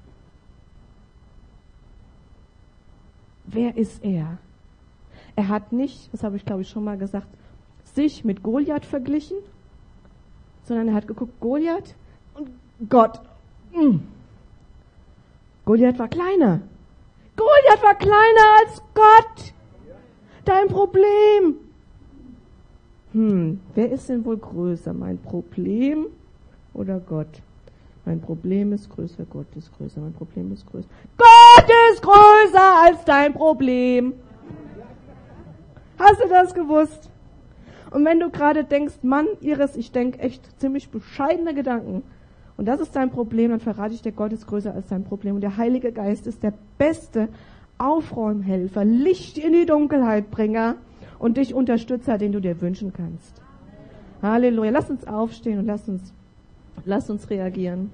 Speaker 1: Wer ist er? Er hat nicht, das habe ich glaube ich schon mal gesagt, sich mit Goliath verglichen, sondern er hat geguckt, Goliath und Gott. Mm. Goliath war kleiner. Goliath war kleiner als Gott. Dein Problem. Hm, wer ist denn wohl größer? Mein Problem oder Gott? Mein Problem ist größer, Gott ist größer, mein Problem ist größer. Gott ist größer als dein Problem. Hast du das gewusst? Und wenn du gerade denkst, Mann, Iris, ich denke echt ziemlich bescheidene Gedanken, und das ist dein Problem, dann verrate ich dir, Gott ist größer als dein Problem. Und der Heilige Geist ist der beste Aufräumhelfer, Licht in die Dunkelheitbringer und dich Unterstützer, den du dir wünschen kannst. Halleluja. Lass uns aufstehen und lass uns, lass uns reagieren.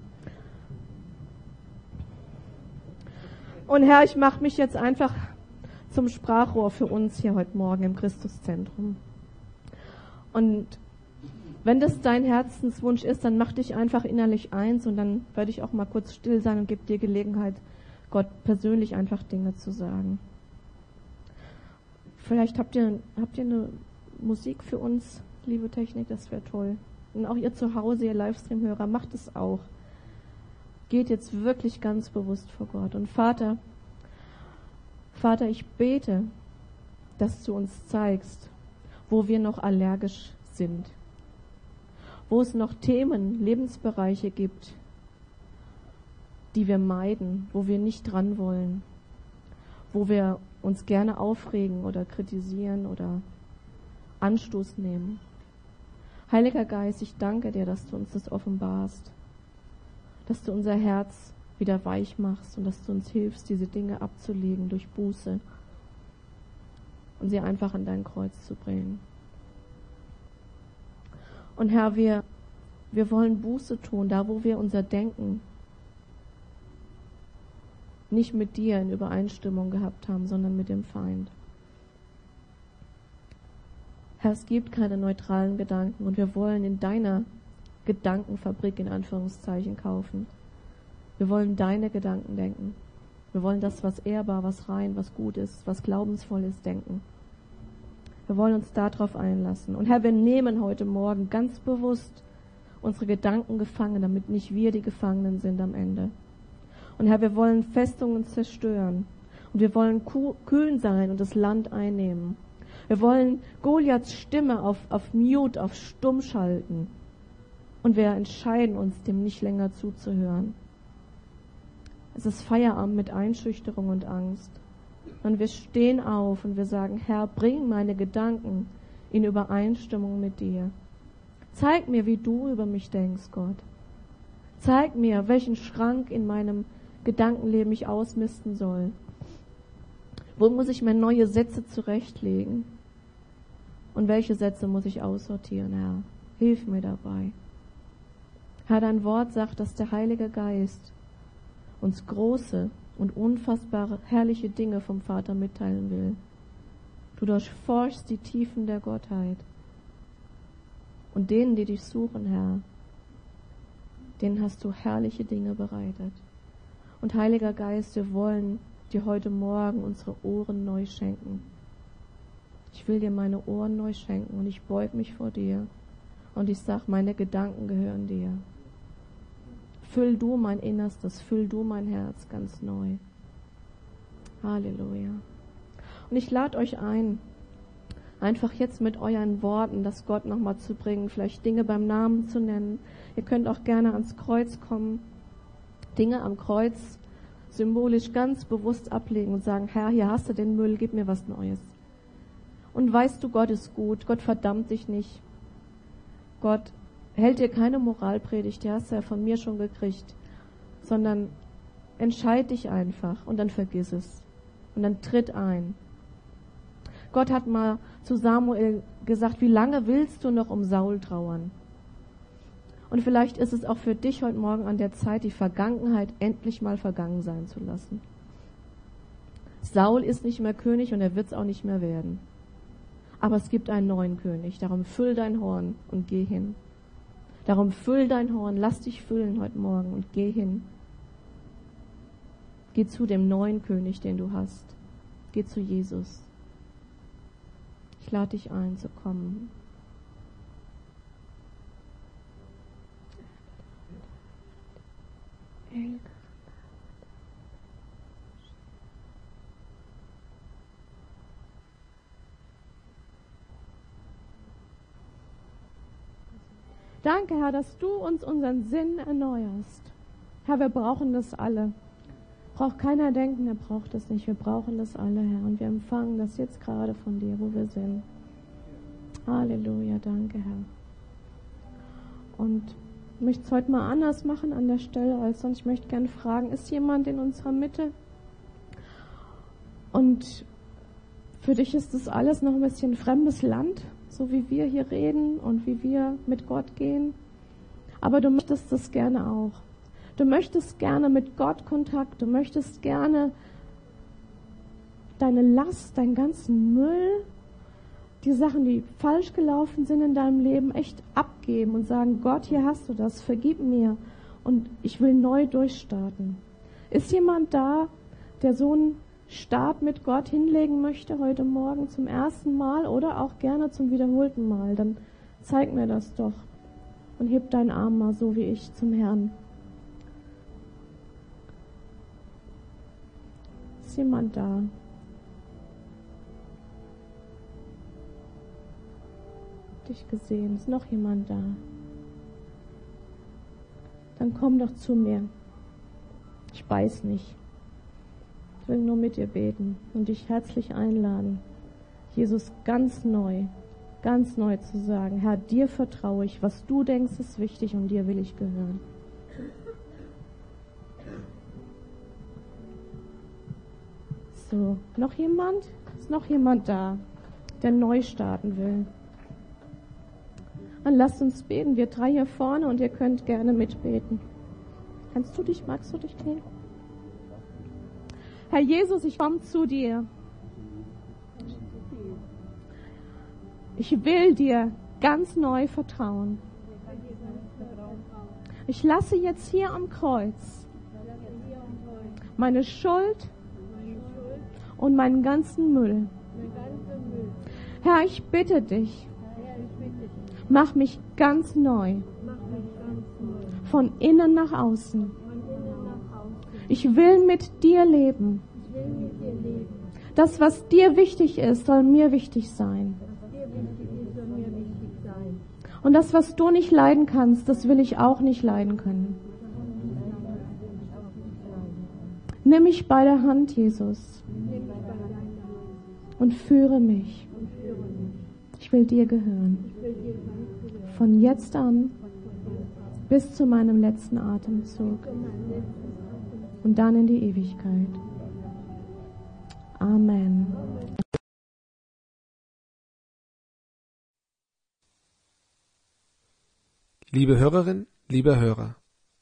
Speaker 1: Und Herr, ich mache mich jetzt einfach zum Sprachrohr für uns hier heute Morgen im Christuszentrum. Und wenn das dein Herzenswunsch ist, dann mach dich einfach innerlich eins und dann werde ich auch mal kurz still sein und gebe dir Gelegenheit, Gott persönlich einfach Dinge zu sagen. Vielleicht habt ihr, habt ihr eine Musik für uns, liebe Technik, das wäre toll. Und auch ihr zu Hause, ihr Livestream-Hörer, macht es auch. geht jetzt wirklich ganz bewusst vor Gott. Und Vater, Vater, ich bete, dass du uns zeigst, wo wir noch allergisch sind, wo es noch Themen, Lebensbereiche gibt, die wir meiden, wo wir nicht dran wollen, wo wir uns gerne aufregen oder kritisieren oder Anstoß nehmen. Heiliger Geist, ich danke dir, dass du uns das offenbarst, dass du unser Herz wieder weich machst und dass du uns hilfst, diese Dinge abzulegen durch Buße und sie einfach an dein Kreuz zu bringen. Und Herr, wir, wir wollen Buße tun, da wo wir unser Denken nicht mit dir in Übereinstimmung gehabt haben, sondern mit dem Feind. Herr, es gibt keine neutralen Gedanken und wir wollen in deiner Gedankenfabrik in Anführungszeichen kaufen. Wir wollen deine Gedanken denken. Wir wollen das, was ehrbar, was rein, was gut ist, was glaubensvoll ist, denken. Wir wollen uns darauf einlassen. Und Herr, wir nehmen heute Morgen ganz bewusst unsere Gedanken gefangen, damit nicht wir die Gefangenen sind am Ende. Und Herr, wir wollen Festungen zerstören. Und wir wollen kühn sein und das Land einnehmen. Wir wollen Goliaths Stimme auf, auf Mute, auf Stumm schalten. Und wir entscheiden uns, dem nicht länger zuzuhören. Es ist Feierabend mit Einschüchterung und Angst. Und wir stehen auf und wir sagen, Herr, bring meine Gedanken in Übereinstimmung mit dir. Zeig mir, wie du über mich denkst, Gott. Zeig mir, welchen Schrank in meinem Gedankenleben ich ausmisten soll. Wo muss ich mir neue Sätze zurechtlegen? Und welche Sätze muss ich aussortieren, Herr? Hilf mir dabei. Herr, dein Wort sagt, dass der Heilige Geist uns große und unfassbare, herrliche Dinge vom Vater mitteilen will. Du durchforschst die Tiefen der Gottheit. Und denen, die dich suchen, Herr, denen hast du herrliche Dinge bereitet. Und Heiliger Geist, wir wollen dir heute Morgen unsere Ohren neu schenken. Ich will dir meine Ohren neu schenken und ich beug mich vor dir und ich sag, meine Gedanken gehören dir. Füll du mein Innerstes, füll du mein Herz ganz neu. Halleluja. Und ich lade euch ein, einfach jetzt mit euren Worten das Gott nochmal zu bringen, vielleicht Dinge beim Namen zu nennen. Ihr könnt auch gerne ans Kreuz kommen, Dinge am Kreuz symbolisch ganz bewusst ablegen und sagen, Herr, hier hast du den Müll, gib mir was Neues. Und weißt du, Gott ist gut, Gott verdammt dich nicht. Gott hält dir keine Moralpredigt, die hast du ja von mir schon gekriegt, sondern entscheid dich einfach und dann vergiss es. Und dann tritt ein. Gott hat mal zu Samuel gesagt, wie lange willst du noch um Saul trauern? Und vielleicht ist es auch für dich heute Morgen an der Zeit, die Vergangenheit endlich mal vergangen sein zu lassen. Saul ist nicht mehr König und er wird es auch nicht mehr werden. Aber es gibt einen neuen König. Darum füll dein Horn und geh hin. Darum füll dein Horn, lass dich füllen heute Morgen und geh hin. Geh zu dem neuen König, den du hast. Geh zu Jesus. Ich lade dich ein, zu kommen. Danke, Herr, dass du uns unseren Sinn erneuerst. Herr, wir brauchen das alle. Braucht keiner denken, er braucht das nicht. Wir brauchen das alle, Herr. Und wir empfangen das jetzt gerade von dir, wo wir sind. Halleluja, danke, Herr. Und ich möchte es heute mal anders machen an der Stelle als sonst. Ich möchte gerne fragen, ist jemand in unserer Mitte? Und für dich ist das alles noch ein bisschen fremdes Land, so wie wir hier reden und wie wir mit Gott gehen. Aber du möchtest das gerne auch. Du möchtest gerne mit Gott Kontakt. Du möchtest gerne deine Last, deinen ganzen Müll, die Sachen, die falsch gelaufen sind in deinem Leben, echt abgeben und sagen, Gott, hier hast du das, vergib mir und ich will neu durchstarten. Ist jemand da, der so einen Start mit Gott hinlegen möchte heute Morgen zum ersten Mal oder auch gerne zum wiederholten Mal? Dann zeig mir das doch und heb deinen Arm mal so wie ich zum Herrn. Ist jemand da? Hab dich gesehen. Ist noch jemand da? Dann komm doch zu mir. Ich weiß nicht. Ich will nur mit dir beten und dich herzlich einladen, Jesus ganz neu, ganz neu zu sagen, Herr, dir vertraue ich, was du denkst, ist wichtig und dir will ich gehören. So, noch jemand? Ist noch jemand da, der neu starten will? Dann lasst uns beten, wir drei hier vorne, und ihr könnt gerne mitbeten. Kannst du dich, magst du dich knien? Herr Jesus, ich komme zu dir. Ich will dir ganz neu vertrauen. Ich lasse jetzt hier am Kreuz meine Schuld und meinen ganzen Müll. Herr, ich bitte dich, mach mich ganz neu, von innen nach außen. Ich will mit dir leben. Das, was dir wichtig ist, soll mir wichtig sein. Und das, was du nicht leiden kannst, das will ich auch nicht leiden können. Nimm mich bei der Hand, Jesus, und führe mich. Ich will dir gehören. Von jetzt an bis zu meinem letzten Atemzug. Und dann in die Ewigkeit. Amen.
Speaker 2: Liebe Hörerin, lieber Hörer.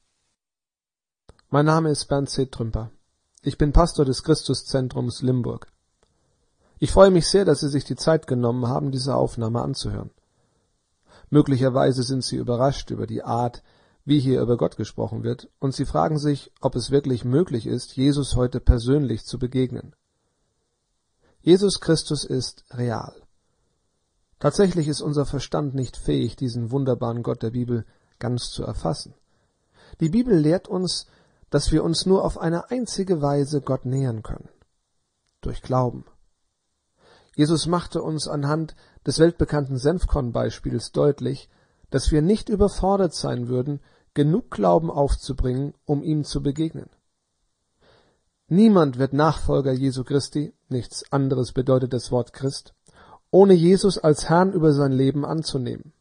Speaker 2: Mein Name ist Bernd C. Trümper. Ich bin Pastor des Christuszentrums Limburg. Ich freue mich sehr, dass Sie sich die Zeit genommen haben, diese Aufnahme anzuhören. Möglicherweise sind Sie überrascht über die Art, wie hier über Gott gesprochen wird, und Sie fragen sich, ob es wirklich möglich ist, Jesus heute persönlich zu begegnen. Jesus Christus ist real. Tatsächlich ist unser Verstand nicht fähig, diesen wunderbaren Gott der Bibel ganz zu erfassen. Die Bibel lehrt uns, dass wir uns nur auf eine einzige Weise Gott nähern können: durch Glauben. Jesus machte uns anhand des weltbekannten Senfkorn-Beispiels deutlich, dass wir nicht überfordert sein würden, genug Glauben aufzubringen, um ihm zu begegnen. Niemand wird Nachfolger Jesu Christi, nichts anderes bedeutet das Wort Christ, ohne Jesus als Herrn über sein Leben anzunehmen.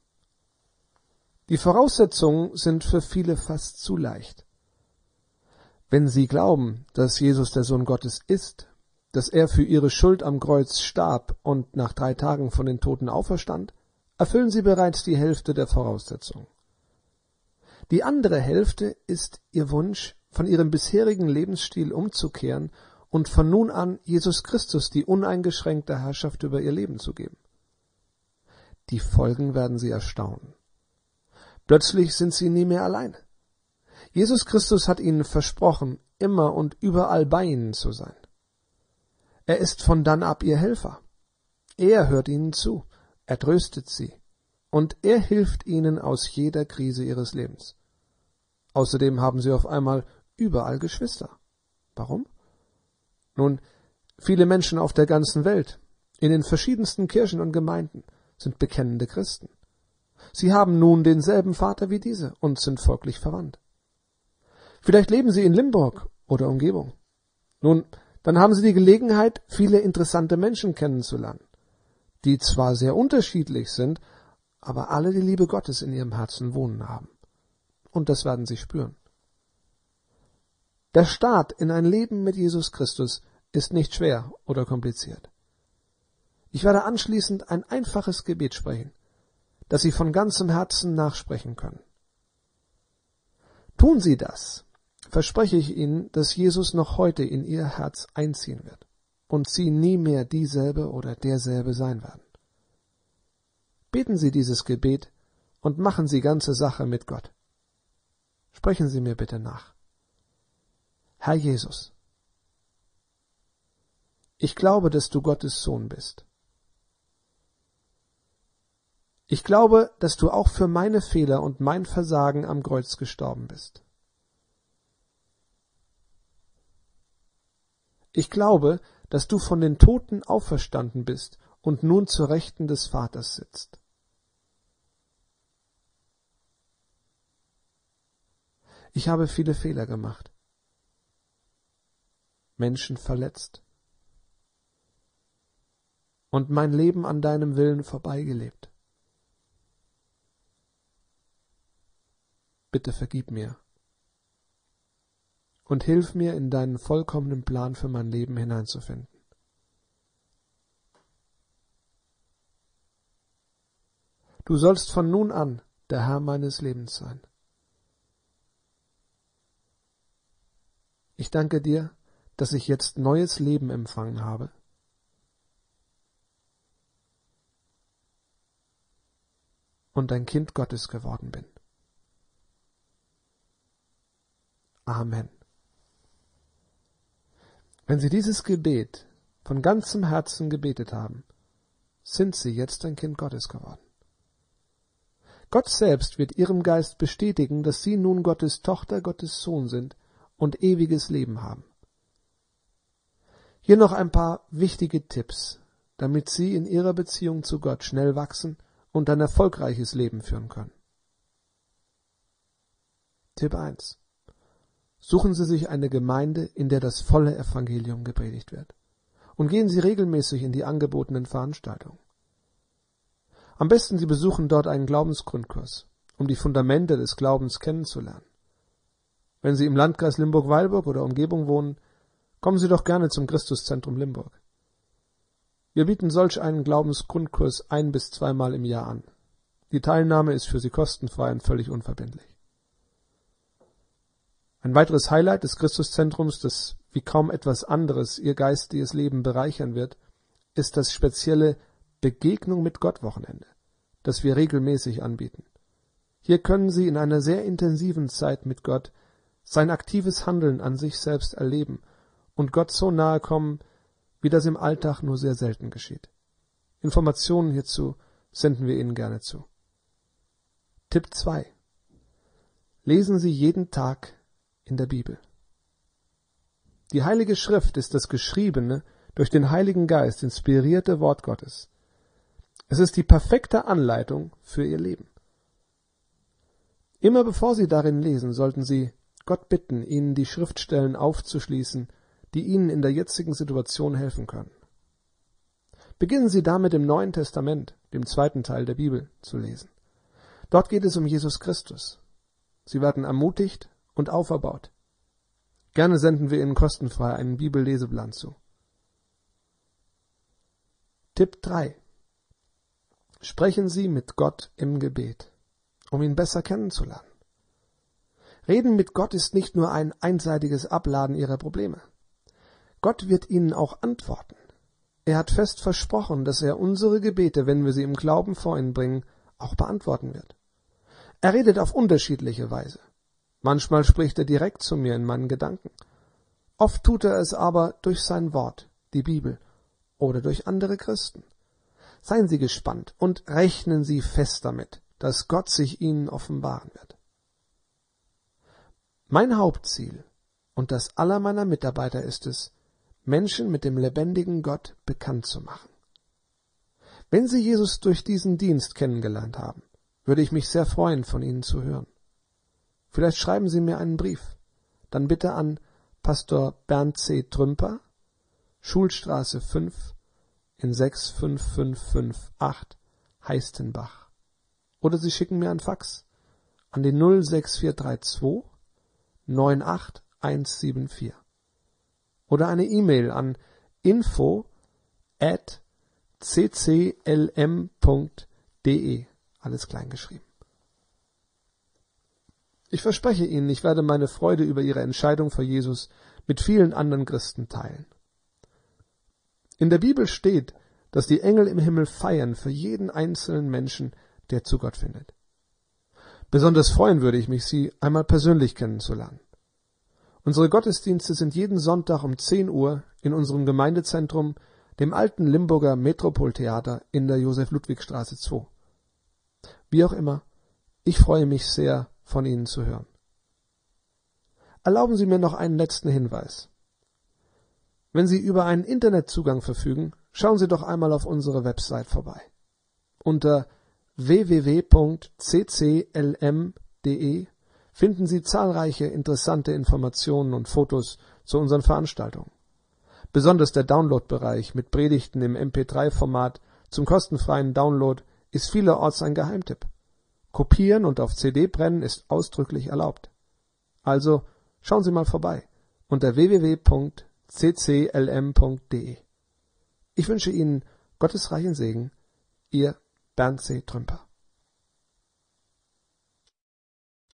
Speaker 2: Die Voraussetzungen sind für viele fast zu leicht. Wenn sie glauben, dass Jesus der Sohn Gottes ist, dass er für ihre Schuld am Kreuz starb und nach drei Tagen von den Toten auferstand, erfüllen sie bereits die Hälfte der Voraussetzungen. Die andere Hälfte ist ihr Wunsch, von ihrem bisherigen Lebensstil umzukehren und von nun an Jesus Christus die uneingeschränkte Herrschaft über ihr Leben zu geben. Die Folgen werden sie erstaunen. Plötzlich sind sie nie mehr allein. Jesus Christus hat ihnen versprochen, immer und überall bei ihnen zu sein. Er ist von dann ab ihr Helfer. Er hört ihnen zu, er tröstet sie, und er hilft ihnen aus jeder Krise ihres Lebens. Außerdem haben sie auf einmal überall Geschwister. Warum? Nun, viele Menschen auf der ganzen Welt, in den verschiedensten Kirchen und Gemeinden, sind bekennende Christen. Sie haben nun denselben Vater wie diese und sind folglich verwandt. Vielleicht leben sie in Limburg oder Umgebung. Nun, dann haben sie die Gelegenheit, viele interessante Menschen kennenzulernen, die zwar sehr unterschiedlich sind, aber alle die Liebe Gottes in ihrem Herzen wohnen haben. Und das werden sie spüren. Der Start in ein Leben mit Jesus Christus ist nicht schwer oder kompliziert. Ich werde anschließend ein einfaches Gebet sprechen, das Sie von ganzem Herzen nachsprechen können. Tun Sie das, verspreche ich Ihnen, dass Jesus noch heute in Ihr Herz einziehen wird und Sie nie mehr dieselbe oder derselbe sein werden. Beten Sie dieses Gebet und machen Sie ganze Sache mit Gott. Sprechen Sie mir bitte nach. Herr Jesus, ich glaube, dass du Gottes Sohn bist. Ich glaube, dass du auch für meine Fehler und mein Versagen am Kreuz gestorben bist. Ich glaube, dass du von den Toten auferstanden bist und nun zur Rechten des Vaters sitzt. Ich habe viele Fehler gemacht, Menschen verletzt und mein Leben an deinem Willen vorbeigelebt. Bitte vergib mir und hilf mir, in deinen vollkommenen Plan für mein Leben hineinzufinden. Du sollst von nun an der Herr meines Lebens sein. Ich danke dir, dass ich jetzt neues Leben empfangen habe. Und ein Kind Gottes geworden bin. Amen. Wenn Sie dieses Gebet von ganzem Herzen gebetet haben, sind Sie jetzt ein Kind Gottes geworden. Gott selbst wird Ihrem Geist bestätigen, dass Sie nun Gottes Tochter, Gottes Sohn sind und ewiges Leben haben. Hier noch ein paar wichtige Tipps, damit Sie in Ihrer Beziehung zu Gott schnell wachsen und ein erfolgreiches Leben führen können. Tipp eins. Suchen Sie sich eine Gemeinde, in der das volle Evangelium gepredigt wird. Und gehen Sie regelmäßig in die angebotenen Veranstaltungen. Am besten Sie besuchen dort einen Glaubensgrundkurs, um die Fundamente des Glaubens kennenzulernen. Wenn Sie im Landkreis Limburg-Weilburg oder Umgebung wohnen, kommen Sie doch gerne zum Christuszentrum Limburg. Wir bieten solch einen Glaubensgrundkurs ein- bis zweimal im Jahr an. Die Teilnahme ist für Sie kostenfrei und völlig unverbindlich. Ein weiteres Highlight des Christuszentrums, das wie kaum etwas anderes Ihr geistiges Leben bereichern wird, ist das spezielle Begegnung mit Gott Wochenende, das wir regelmäßig anbieten. Hier können Sie in einer sehr intensiven Zeit mit Gott sein aktives Handeln an sich selbst erleben und Gott so nahe kommen, wie das im Alltag nur sehr selten geschieht. Informationen hierzu senden wir Ihnen gerne zu. Tipp zwei. Lesen Sie jeden Tag in der Bibel. Die Heilige Schrift ist das geschriebene, durch den Heiligen Geist inspirierte Wort Gottes. Es ist die perfekte Anleitung für Ihr Leben. Immer bevor Sie darin lesen, sollten Sie Gott bitten, Ihnen die Schriftstellen aufzuschließen, die Ihnen in der jetzigen Situation helfen können. Beginnen Sie damit im Neuen Testament, dem zweiten Teil der Bibel, zu lesen. Dort geht es um Jesus Christus. Sie werden ermutigt und auferbaut. Gerne senden wir Ihnen kostenfrei einen Bibelleseplan zu. Tipp drei. Sprechen Sie mit Gott im Gebet, um ihn besser kennenzulernen. Reden mit Gott ist nicht nur ein einseitiges Abladen Ihrer Probleme. Gott wird Ihnen auch antworten. Er hat fest versprochen, dass er unsere Gebete, wenn wir sie im Glauben vor ihn bringen, auch beantworten wird. Er redet auf unterschiedliche Weise. Manchmal spricht er direkt zu mir in meinen Gedanken. Oft tut er es aber durch sein Wort, die Bibel, oder durch andere Christen. Seien Sie gespannt und rechnen Sie fest damit, dass Gott sich Ihnen offenbaren wird. Mein Hauptziel und das aller meiner Mitarbeiter ist es, Menschen mit dem lebendigen Gott bekannt zu machen. Wenn Sie Jesus durch diesen Dienst kennengelernt haben, würde ich mich sehr freuen, von Ihnen zu hören. Vielleicht schreiben Sie mir einen Brief, dann bitte an Pastor Bernd C. Trümper, Schulstraße fünf in sechs fünf fünf fünf acht Heistenbach. Oder Sie schicken mir einen Fax an die null sechs vier drei zwei neun acht eins sieben vier. Oder eine E-Mail an info at c c l m punkt d e, alles klein geschrieben. Ich verspreche Ihnen, ich werde meine Freude über Ihre Entscheidung für Jesus mit vielen anderen Christen teilen. In der Bibel steht, dass die Engel im Himmel feiern für jeden einzelnen Menschen, der zu Gott findet. Besonders freuen würde ich mich, Sie einmal persönlich kennenzulernen. Unsere Gottesdienste sind jeden Sonntag um zehn Uhr in unserem Gemeindezentrum, dem alten Limburger Metropoltheater in der Josef-Ludwig-Straße zwei. Wie auch immer, ich freue mich sehr, von Ihnen zu hören. Erlauben Sie mir noch einen letzten Hinweis. Wenn Sie über einen Internetzugang verfügen, schauen Sie doch einmal auf unsere Website vorbei. Unter w w w punkt c c l m punkt d e finden Sie zahlreiche interessante Informationen und Fotos zu unseren Veranstaltungen. Besonders der Download-Bereich mit Predigten im M P drei Format zum kostenfreien Download ist vielerorts ein Geheimtipp. Kopieren und auf C D brennen ist ausdrücklich erlaubt. Also schauen Sie mal vorbei unter w w w punkt c c l m punkt d e. Ich wünsche Ihnen Gottes reichen Segen, Ihr Bernd C. Trümper.